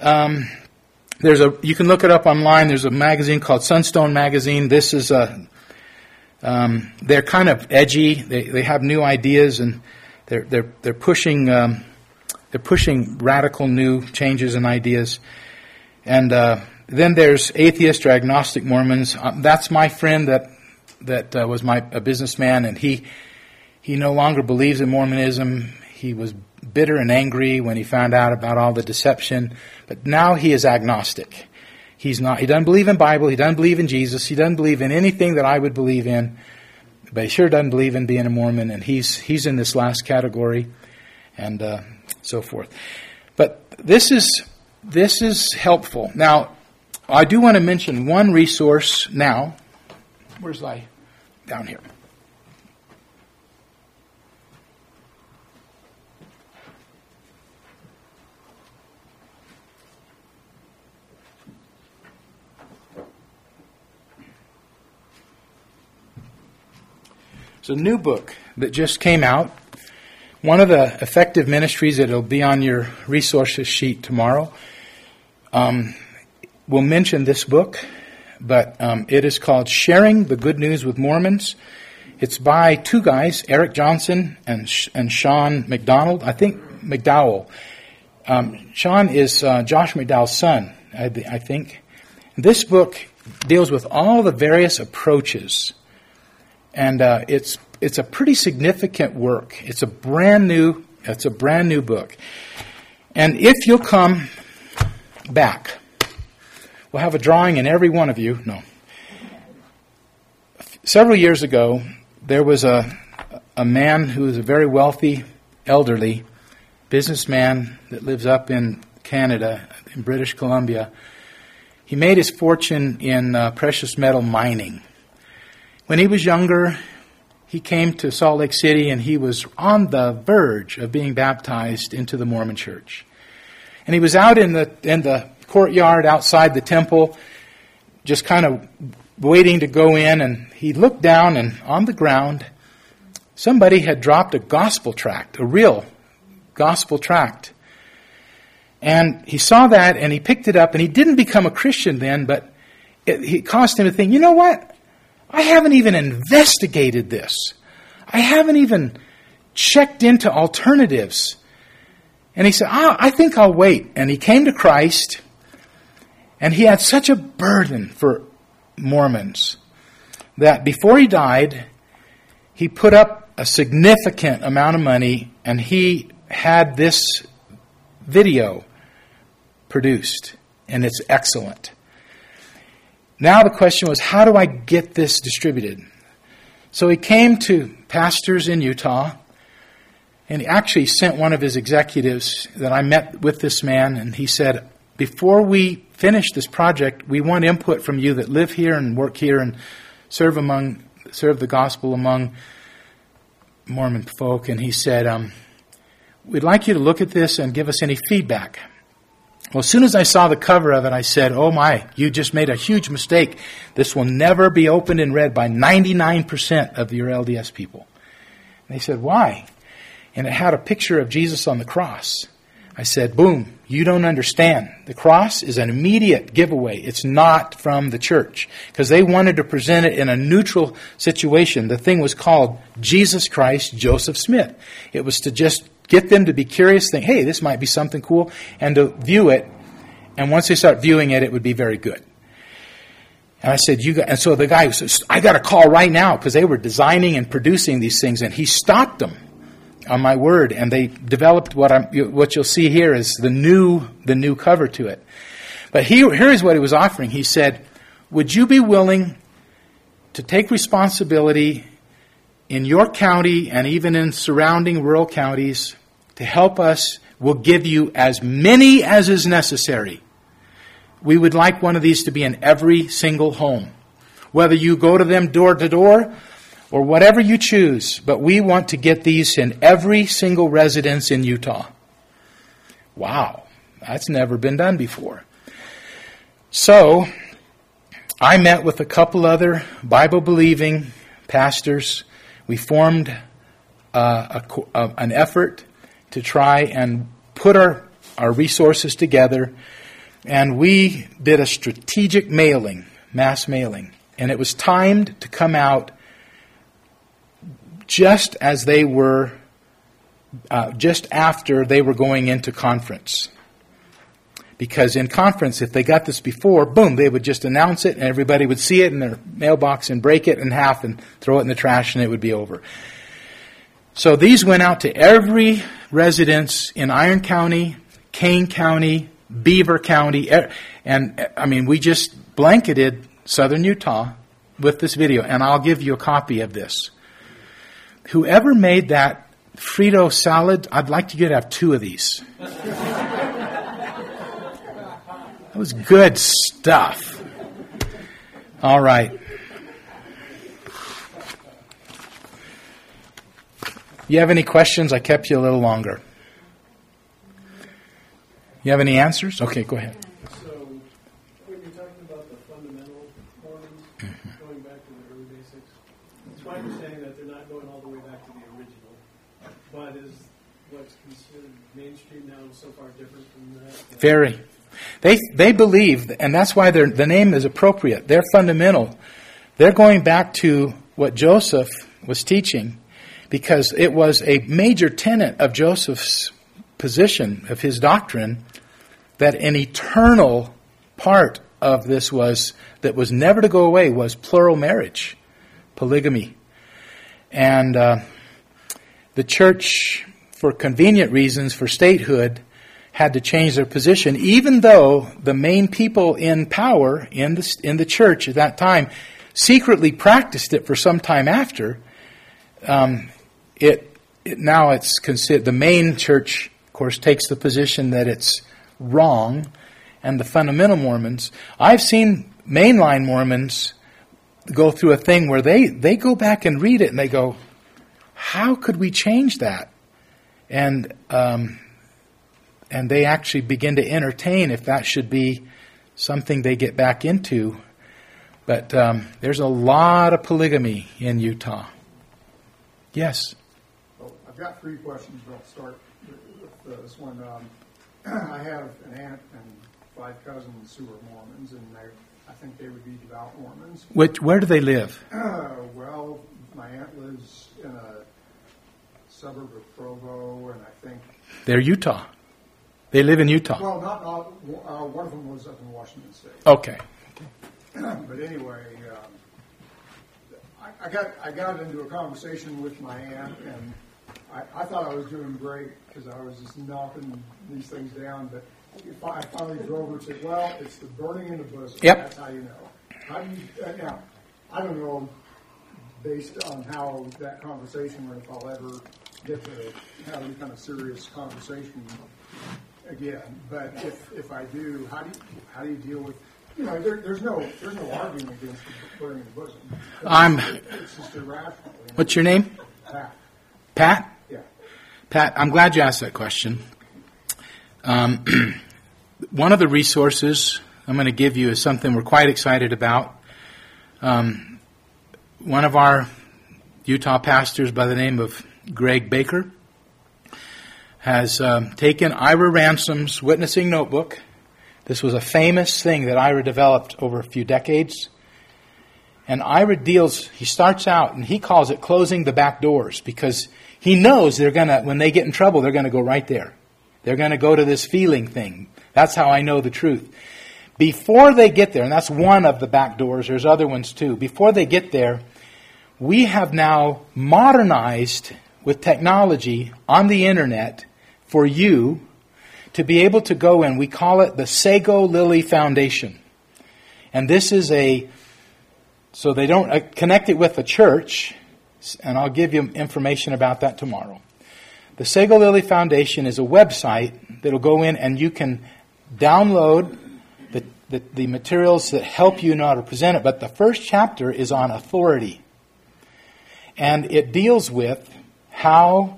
you can look it up online. There's a magazine called Sunstone Magazine. This is they're kind of edgy. They have new ideas, and they're pushing radical new changes and ideas. And then there's atheist or agnostic Mormons. That's my friend that was a businessman, and he no longer believes in Mormonism. He was bitter and angry when he found out about all the deception, but now he is agnostic. He doesn't believe in Bible, he doesn't believe in Jesus, he doesn't believe in anything that I would believe in, but he sure doesn't believe in being a Mormon, and he's in this last category, and so forth. But this is helpful. Now, I do want to mention one resource now. Where's I? Down here. It's a new book that just came out. One of the effective ministries that will be on your resources sheet tomorrow will mention this book, but it is called Sharing the Good News with Mormons. It's by two guys, Eric Johnson and Sean McDonald. I think McDowell. Sean is Josh McDowell's son, I think. This book deals with all the various approaches And it's a pretty significant work. It's a brand new book. And if you'll come back, we'll have a drawing in every one of you. No. Several years ago, there was a man who was a very wealthy, elderly businessman that lives up in Canada, in British Columbia. He made his fortune in precious metal mining. When he was younger, he came to Salt Lake City and he was on the verge of being baptized into the Mormon Church. And he was out in the courtyard outside the temple, just kind of waiting to go in, and he looked down, and on the ground, somebody had dropped a gospel tract, a real gospel tract. And he saw that, and he picked it up, and he didn't become a Christian then, but it caused him to think, you know what? I haven't even investigated this. I haven't even checked into alternatives. And he said, I think I'll wait. And he came to Christ, and he had such a burden for Mormons that before he died, he put up a significant amount of money, and he had this video produced, and it's excellent. Now the question was, how do I get this distributed? So he came to pastors in Utah, and he actually sent one of his executives that I met with this man, and he said, before we finish this project, we want input from you that live here and work here and serve the gospel among Mormon folk. And he said, we'd like you to look at this and give us any feedback. Well, as soon as I saw the cover of it, I said, oh my, you just made a huge mistake. This will never be opened and read by 99% of your LDS people. And they said, why? And it had a picture of Jesus on the cross. I said, boom, you don't understand. The cross is an immediate giveaway. It's not from the church. Because they wanted to present it in a neutral situation. The thing was called Jesus Christ Joseph Smith. It was to just get them to be curious, think, hey, this might be something cool, and to view it. And once they start viewing it, it would be very good. And I said, and so the guy says, I got a call right now, because they were designing and producing these things, and he stopped them on my word, and they developed what you'll see here is the new cover to it. But here is what he was offering. He said, would you be willing to take responsibility in your county and even in surrounding rural counties to help us? We'll give you as many as is necessary. We would like one of these to be in every single home. Whether you go to them door to door or whatever you choose, but we want to get these in every single residence in Utah. Wow, that's never been done before. So, I met with a couple other Bible-believing pastors. We formed an effort to try and put our resources together, and we did a strategic mailing, mass mailing, and it was timed to come out just as they were, just after they were going into conference. Because in conference, if they got this before, boom, they would just announce it and everybody would see it in their mailbox and break it in half and throw it in the trash and it would be over. So these went out to every residence in Iron County, Kane County, Beaver County, and I mean, we just blanketed southern Utah with this video, and I'll give you a copy of this. Whoever made that Frito salad, I'd like you to have 2 of these. That was good stuff. All right. You have any questions? I kept you a little longer. You have any answers? Okay, go ahead. So, when you're talking about the fundamental Mormons, going back to the early basics, it's my understanding that they're not going all the way back to the original, but is what's considered mainstream now so far different from that? Very. They believe, and that's why the name is appropriate. They're fundamental. They're going back to what Joseph was teaching, because it was a major tenet of Joseph's position, of his doctrine, that an eternal part of this that was never to go away was plural marriage, polygamy. And the church, for convenient reasons, for statehood, had to change their position, even though the main people in power in the church at that time secretly practiced it for some time after. Now it's considered, the main church, of course, takes the position that it's wrong, and the fundamental Mormons. I've seen mainline Mormons go through a thing where they go back and read it and they go, how could we change that? And they actually begin to entertain if that should be something they get back into. But there's a lot of polygamy in Utah. Yes? Well, I've got 3 questions, but I'll start with this one. I have an aunt and 5 cousins who are Mormons, and I think they would be devout Mormons. Where do they live? Well, my aunt lives in a suburb of Provo, and I think... They're Utah. They live in Utah. Well, not one of them was up in Washington State. Okay. But anyway, I got into a conversation with my aunt, and I thought I was doing great because I was just knocking these things down. But I finally drove her and said, "Well, it's the burning in the bosom. Yep. That's how you know." How do you now? I don't know, based on how that conversation went, if I'll ever get to have any kind of serious conversation again. But if I do, how do you deal with? You know, there's no argument against burning in the bosom. It's just irrational. You know? What's your name? Pat. Pat? Yeah. Pat, I'm glad you asked that question. One of the resources I'm going to give you is something we're quite excited about. One of our Utah pastors by the name of Greg Baker has taken Ira Ransom's Witnessing Notebook. This was a famous thing that Ira developed over a few decades. And Ira he starts out and he calls it closing the back doors, because he knows when they get in trouble, they're going to go right there. They're going to go to this feeling thing. That's how I know the truth. Before they get there, and that's one of the back doors, there's other ones too. Before they get there, we have now modernized with technology on the internet for you to be able to go in. We call it the Sago Lily Foundation. And this is so they don't connect it with the church, and I'll give you information about that tomorrow. The Sago Lily Foundation is a website that will go in and you can download the materials that help you know how to present it. But the first chapter is on authority. And it deals with how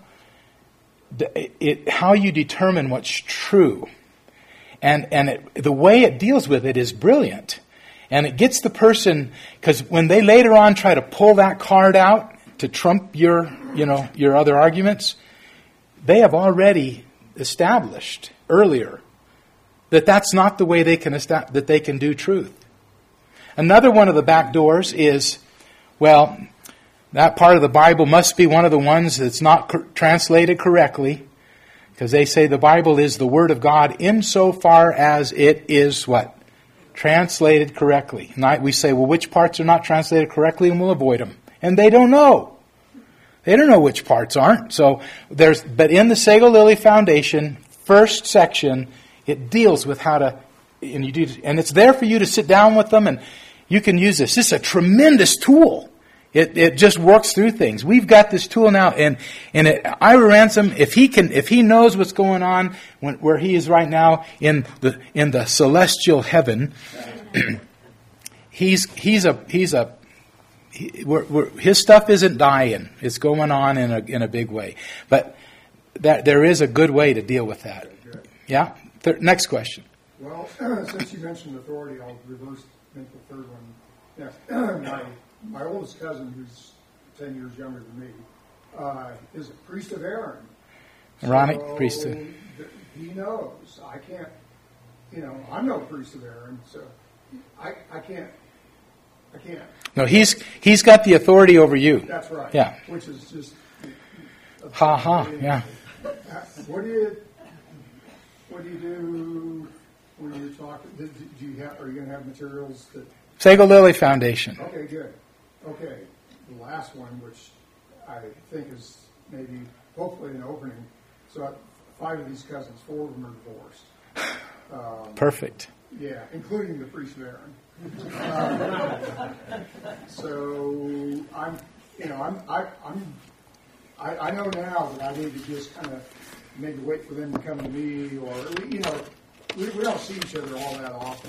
you determine what's true. And the way it deals with it is brilliant. And it gets the person, because when they later on try to pull that card out to trump your other arguments, they have already established earlier that that's not the way they can do truth. Another one of the back doors is, well, that part of the Bible must be one of the ones that's not translated correctly, because they say the Bible is the Word of God insofar as it is what? Translated correctly. And we say, well, which parts are not translated correctly, and we'll avoid them. And they don't know. They don't know which parts aren't. But in the Sago Lily Foundation, first section, it deals with how to, and it's there for you to sit down with them, and you can use this. This is a tremendous tool. It just works through things. We've got this tool now, and Ira Ransom, if he knows what's going on where he is right now in the celestial heaven, his stuff isn't dying. It's going on in a big way. But there is a good way to deal with that. Yeah. Next question. Well, since you mentioned authority, I'll reverse make the third one next. My oldest cousin, who's 10 years younger than me, is a priest of Aaron. Aaronic so priesthood. He knows. I can't, I'm no priest of Aaron, so I can't. No, he's got the authority over you. That's right. Yeah. Which is just... Yeah. What do you do when you're talking? Are you going to have materials that... Sago Lily Foundation. Okay, good. Okay, the last one, which I think is maybe, hopefully an opening. So 5 of these cousins, 4 of them are divorced. Perfect. Yeah, including the priest Baron. So I know now that I need to just kind of maybe wait for them to come to me, or we don't see each other all that often.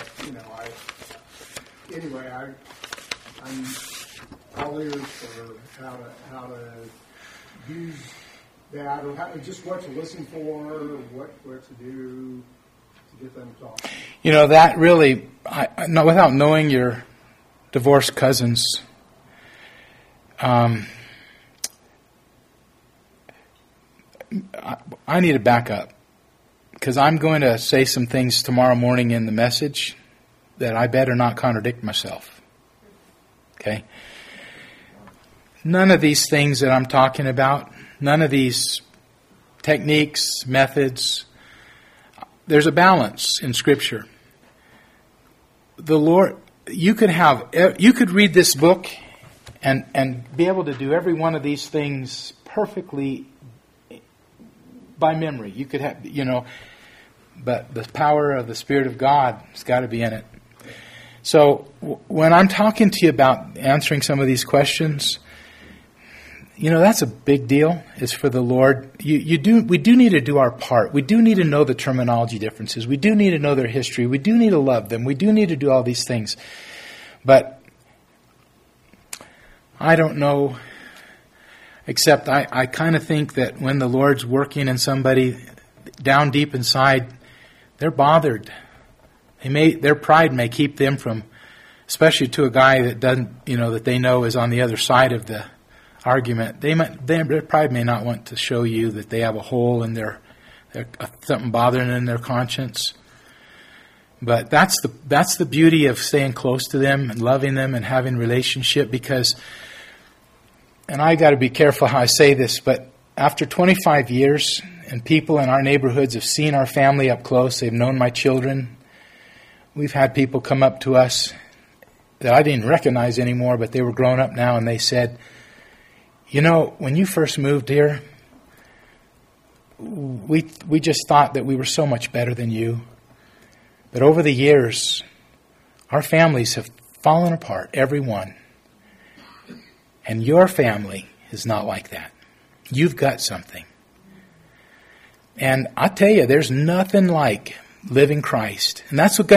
But I'm all ears for how to use that, or just what to listen for, or what to do to get them to talk. That really, without knowing your divorced cousins, I need to back up, because I'm going to say some things tomorrow morning in the message that I better not contradict myself. Okay? None of these things that I'm talking about, none of these techniques, methods, there's a balance in Scripture. The Lord, you could read this book and be able to do every one of these things perfectly by memory. You could have, but the power of the Spirit of God has got to be in it. So when I'm talking to you about answering some of these questions, that's a big deal. It's for the Lord. We do need to do our part. We do need to know the terminology differences. We do need to know their history. We do need to love them. We do need to do all these things. But I don't know, except I kind of think that when the Lord's working in somebody down deep inside, they're bothered. Their pride may keep them from, especially to a guy that doesn't, that they know is on the other side of the argument. Their pride may not want to show you that they have a hole in their something bothering in their conscience. But that's the beauty of staying close to them and loving them and having a relationship, because, and I got to be careful how I say this, but after 25 years and people in our neighborhoods have seen our family up close, they've known my children. We've had people come up to us that I didn't recognize anymore, but they were grown up now, and they said, when you first moved here, we just thought that we were so much better than you. But over the years, our families have fallen apart, every one. And your family is not like that. You've got something. And I tell you, there's nothing like living Christ. And that's an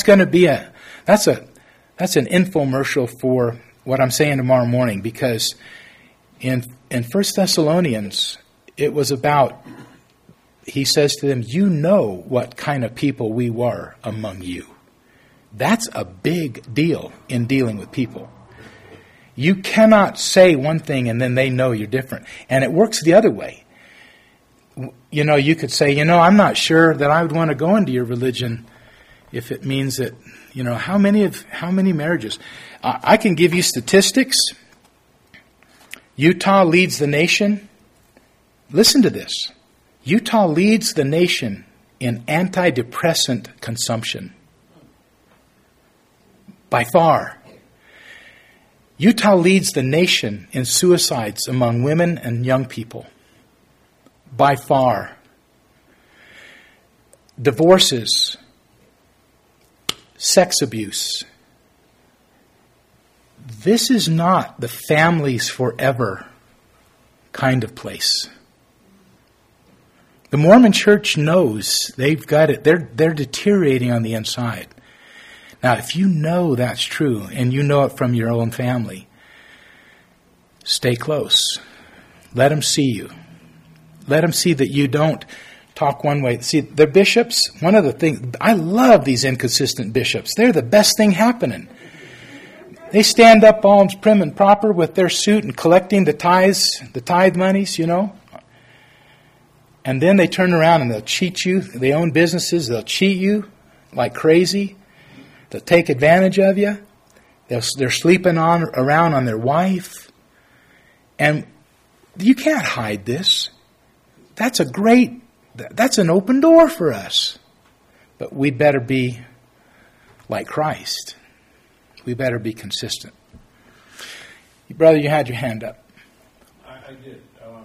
infomercial for what I'm saying tomorrow morning, because in 1 Thessalonians, it was about, he says to them, you know what kind of people we were among you. That's a big deal in dealing with people. You cannot say one thing and then they know you're different. And it works the other way. You could say, I'm not sure that I would want to go into your religion if it means that, how many marriages? I can give you statistics. Utah leads the nation. Listen to this. Utah leads the nation in antidepressant consumption. By far. Utah leads the nation in suicides among women and young people. By far. Divorces. Sex abuse. This is not the families forever kind of place. The Mormon Church knows they've got it. They're deteriorating on the inside. Now, if you know that's true, and you know it from your own family, stay close. Let them see you. Let them see that you don't talk one way. See, the bishops, one of the things, I love these inconsistent bishops. They're the best thing happening. They stand up all prim and proper with their suit and collecting the tithe monies, And then they turn around and they'll cheat you. They own businesses. They'll cheat you like crazy. They'll take advantage of you. They're sleeping around on their wife. And you can't hide this. That's an open door for us. But we better be like Christ. We better be consistent. Brother, you had your hand up. I did.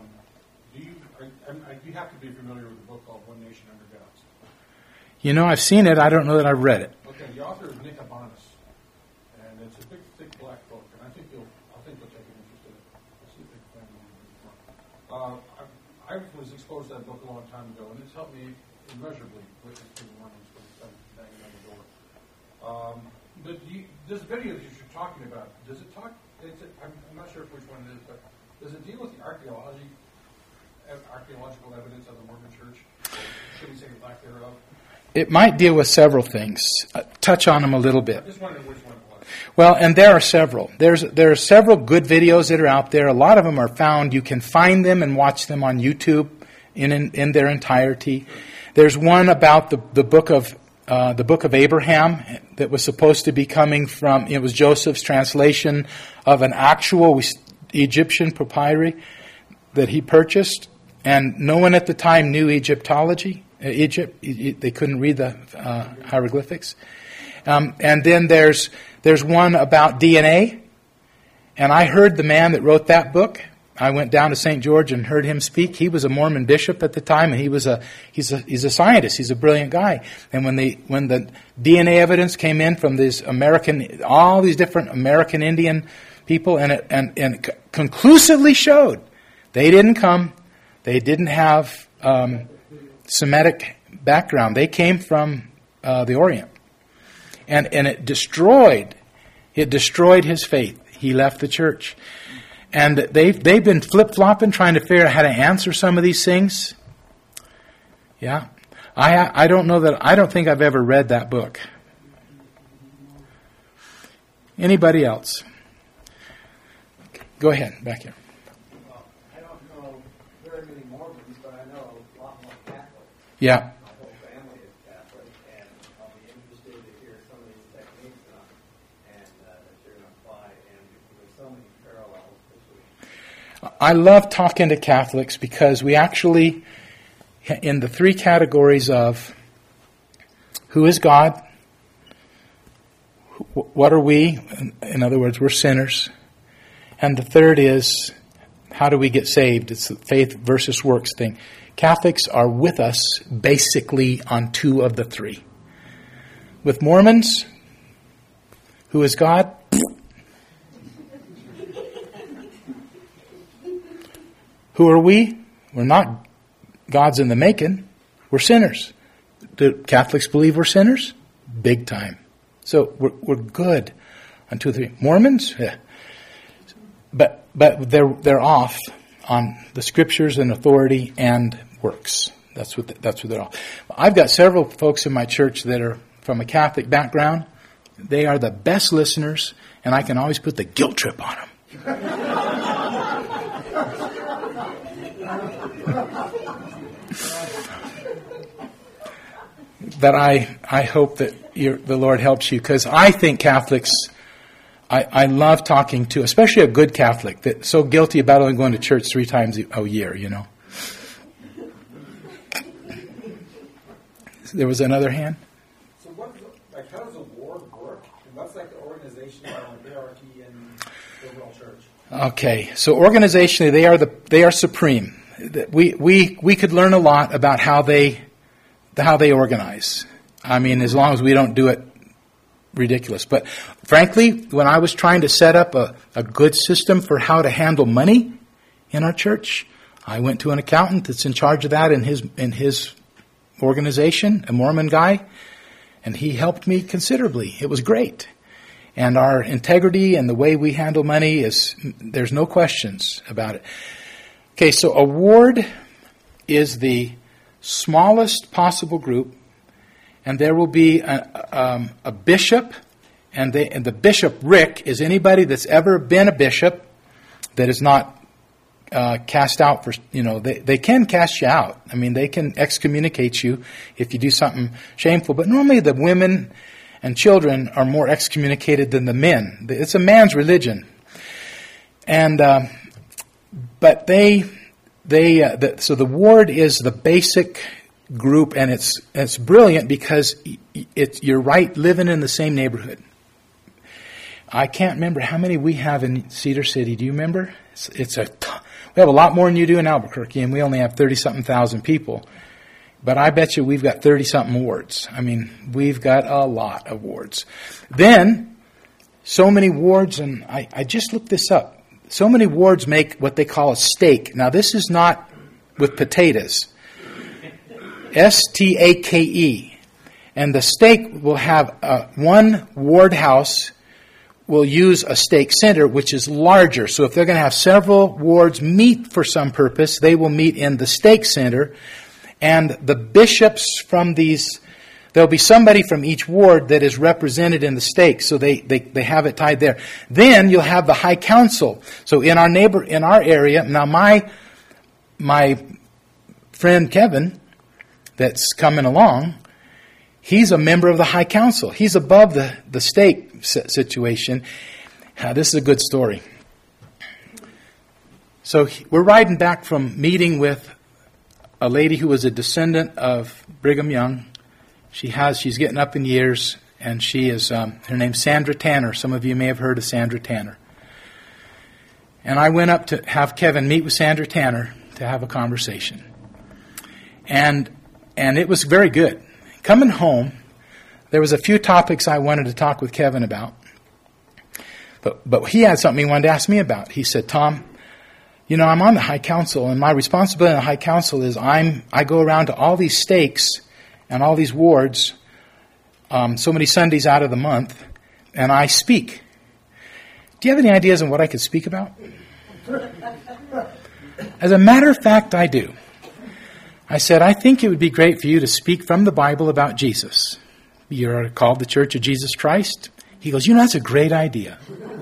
You have to be familiar with a book called One Nation Under God. You know, I've seen it. I don't know that I've read it. Okay, the author is Nick Abanis, and it's a big, thick black book, and I think you'll take an interest in it. I'll see if they can find it on the front. I was exposed to that book a long time ago, and it's helped me immeasurably witness to the Mormons when it's banging on the door. But this video that you're talking about, does it talk? I'm not sure which one it is, but does it deal with the archaeological evidence of the Mormon Church? Or should we say the lack thereof? It might deal with several things. Touch on them a little bit. I just wondered which one it was. Well, and there are several. There are several good videos that are out there. A lot of them are found. You can find them and watch them on YouTube in their entirety. There's one about the book of Abraham that was supposed to be coming from. It was Joseph's translation of an actual Egyptian papyri that he purchased, and no one at the time knew Egyptology. They couldn't read the hieroglyphics. And then there's one about DNA, and I heard the man that wrote that book. I went down to St. George and heard him speak. He was a Mormon bishop at the time, and he's a scientist. He's a brilliant guy. And when the DNA evidence came in from all these different American Indian people, and it conclusively showed they didn't come. They didn't have Semitic background. They came from the Orient, and it destroyed his faith. He left the church. And they've been flip-flopping, trying to figure out how to answer some of these things. Yeah. I don't know that. I don't think I've ever read that book. Anybody else? Go ahead, back here. Well, I don't know very many Mormons, but I know a lot more Catholics. Yeah. My whole family is Catholic, and I'll be interested to hear some of these techniques and that you're going to apply, and there's so many parallels between. I love talking to Catholics because we actually, in the three categories of who is God, what are we? In other words, we're sinners. And the third is, how do we get saved? It's the faith versus works thing. Catholics are with us basically on two of the three. With Mormons, who is God? Who are we? We're not gods in the making. We're sinners. Do Catholics believe we're sinners? Big time. So we're good on 2 or 3. Mormons? Yeah. But they're off on the scriptures and authority and works. That's what they're off. I've got several folks in my church that are from a Catholic background. They are the best listeners, and I can always put the guilt trip on them. But I hope that the Lord helps you, because I think Catholics, I love talking to, especially a good Catholic that's so guilty about only going to church 3 times a year, you know. There was another hand? So how does a ward work? And what's like the organizational hierarchy in the overall church? Okay, so organizationally they are supreme. We could learn a lot about how they organize. I mean, as long as we don't do it ridiculous. But frankly, when I was trying to set up a good system for how to handle money in our church, I went to an accountant that's in charge of that in his organization, a Mormon guy, and he helped me considerably. It was great. And our integrity and the way we handle money there's no questions about it. Okay, so a ward is the smallest possible group, and there will be a bishop, and the bishopric is anybody that's ever been a bishop that is not cast out for, they can cast you out. I mean, they can excommunicate you if you do something shameful, but normally the women and children are more excommunicated than the men. It's a man's religion. And but so the ward is the basic group, and it's brilliant because you're right living in the same neighborhood. I can't remember how many we have in Cedar City. Do you remember? We have a lot more than you do in Albuquerque, and we only have 30-something thousand people. But I bet you we've got 30-something wards. I mean, we've got a lot of wards. Then, so many wards, and I just looked this up. So many wards make what they call a steak. Now, this is not with potatoes. S-T-A-K-E. And the stake will have one ward house will use a stake center, which is larger. So if they're going to have several wards meet for some purpose, they will meet in the stake center. And the bishops from these, there'll be somebody from each ward that is represented in the stake. So they have it tied there. Then you'll have the high council. So in our area, now my friend Kevin, that's coming along, he's a member of the high council. He's above the stake situation. This is a good story. So we're riding back from meeting with a lady who was a descendant of Brigham Young. She's getting up in years, and she is, her name's Sandra Tanner. Some of you may have heard of Sandra Tanner. And I went up to have Kevin meet with Sandra Tanner to have a conversation. And it was very good. Coming home, there was a few topics I wanted to talk with Kevin about. But he had something he wanted to ask me about. He said, Tom, you know, I'm on the High Council, and my responsibility in the High Council is I go around to all these stakes and all these wards so many Sundays out of the month, and I speak. Do you have any ideas on what I could speak about? As a matter of fact, I do. I said, I think it would be great for you to speak from the Bible about Jesus. You're called the Church of Jesus Christ. He goes, you know, that's a great idea.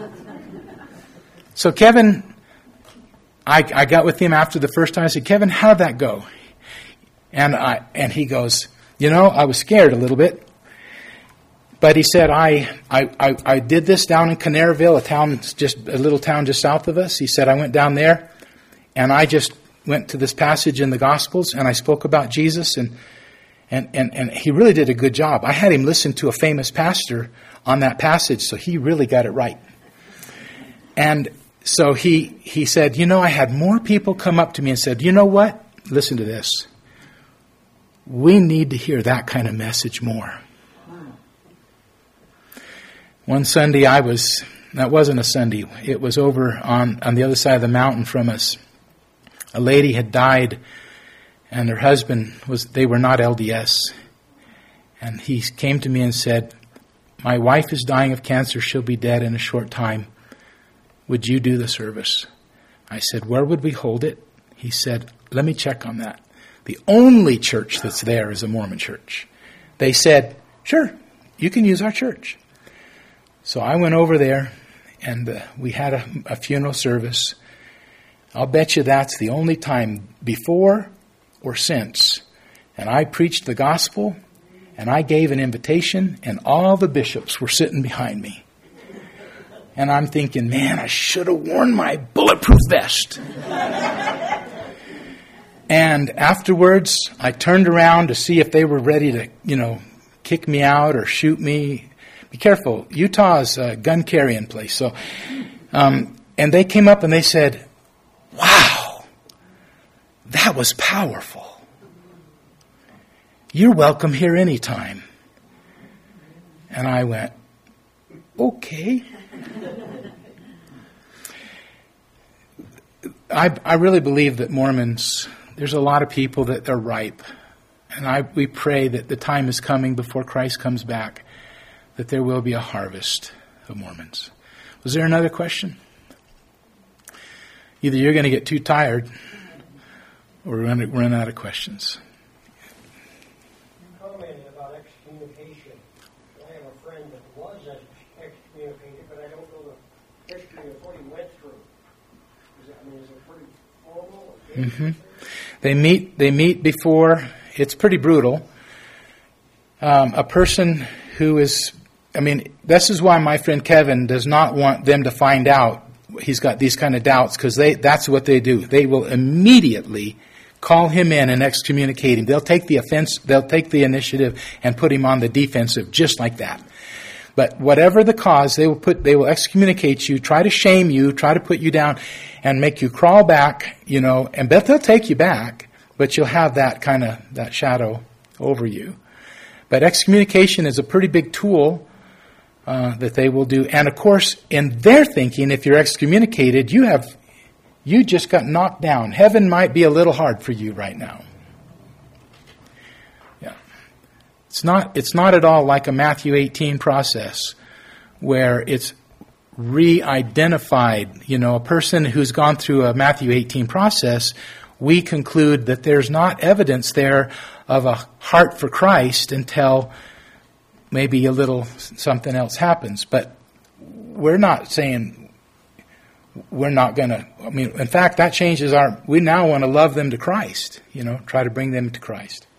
So Kevin, I got with him after the first time. I said, Kevin, how'd that go? And he goes, you know, I was scared a little bit. But he said, I did this down in Canaryville, a little town just south of us. He said, I went down there and I just went to this passage in the Gospels and I spoke about Jesus and he really did a good job. I had him listen to a famous pastor on that passage, so he really got it right. And so he said, you know, I had more people come up to me and said, you know what? Listen to this. We need to hear that kind of message more. One Sunday that wasn't a Sunday, it was over on the other side of the mountain from us. A lady had died, and her husband they were not LDS. And he came to me and said, my wife is dying of cancer. She'll be dead in a short time. Would you do the service? I said, where would we hold it? He said, let me check on that. The only church that's there is a Mormon church. They said, sure, you can use our church. So I went over there, and we had a funeral service. I'll bet you that's the only time before or since. And I preached the gospel, and I gave an invitation, and all the bishops were sitting behind me. And I'm thinking, man, I should have worn my bulletproof vest. And afterwards, I turned around to see if they were ready to, you know, kick me out or shoot me. Be careful. Utah is a gun carrying place. So, and they came up and they said, wow, that was powerful. You're welcome here anytime. And I went, okay. I really believe that Mormons, there's a lot of people that are ripe. And we pray that the time is coming before Christ comes back, that there will be a harvest of Mormons. Was there another question? Either you're going to get too tired or we're going to run out of questions. You commented about excommunication. I have a friend that was excommunicated, but I don't know the history of what he went through. Is it pretty formal? Mm-hmm. They meet before. It's pretty brutal. A person who is, this is why my friend Kevin does not want them to find out he's got these kind of doubts, because that's what they do. They will immediately call him in and excommunicate him. They'll take the offense, they'll take the initiative and put him on the defensive just like that. But whatever the cause, they will excommunicate you, try to shame you, try to put you down, and make you crawl back, and bet they'll take you back, but you'll have that shadow over you. But excommunication is a pretty big tool that they will do. And of course, in their thinking, if you're excommunicated, you just got knocked down. Heaven might be a little hard for you right now. Yeah. It's not at all like a Matthew 18 process where it's re-identified. A person who's gone through a Matthew 18 process, we conclude that there's not evidence there of a heart for Christ until maybe a little something else happens. But we're not saying we're not going to, in fact, that changes we now want to love them to Christ, try to bring them to Christ.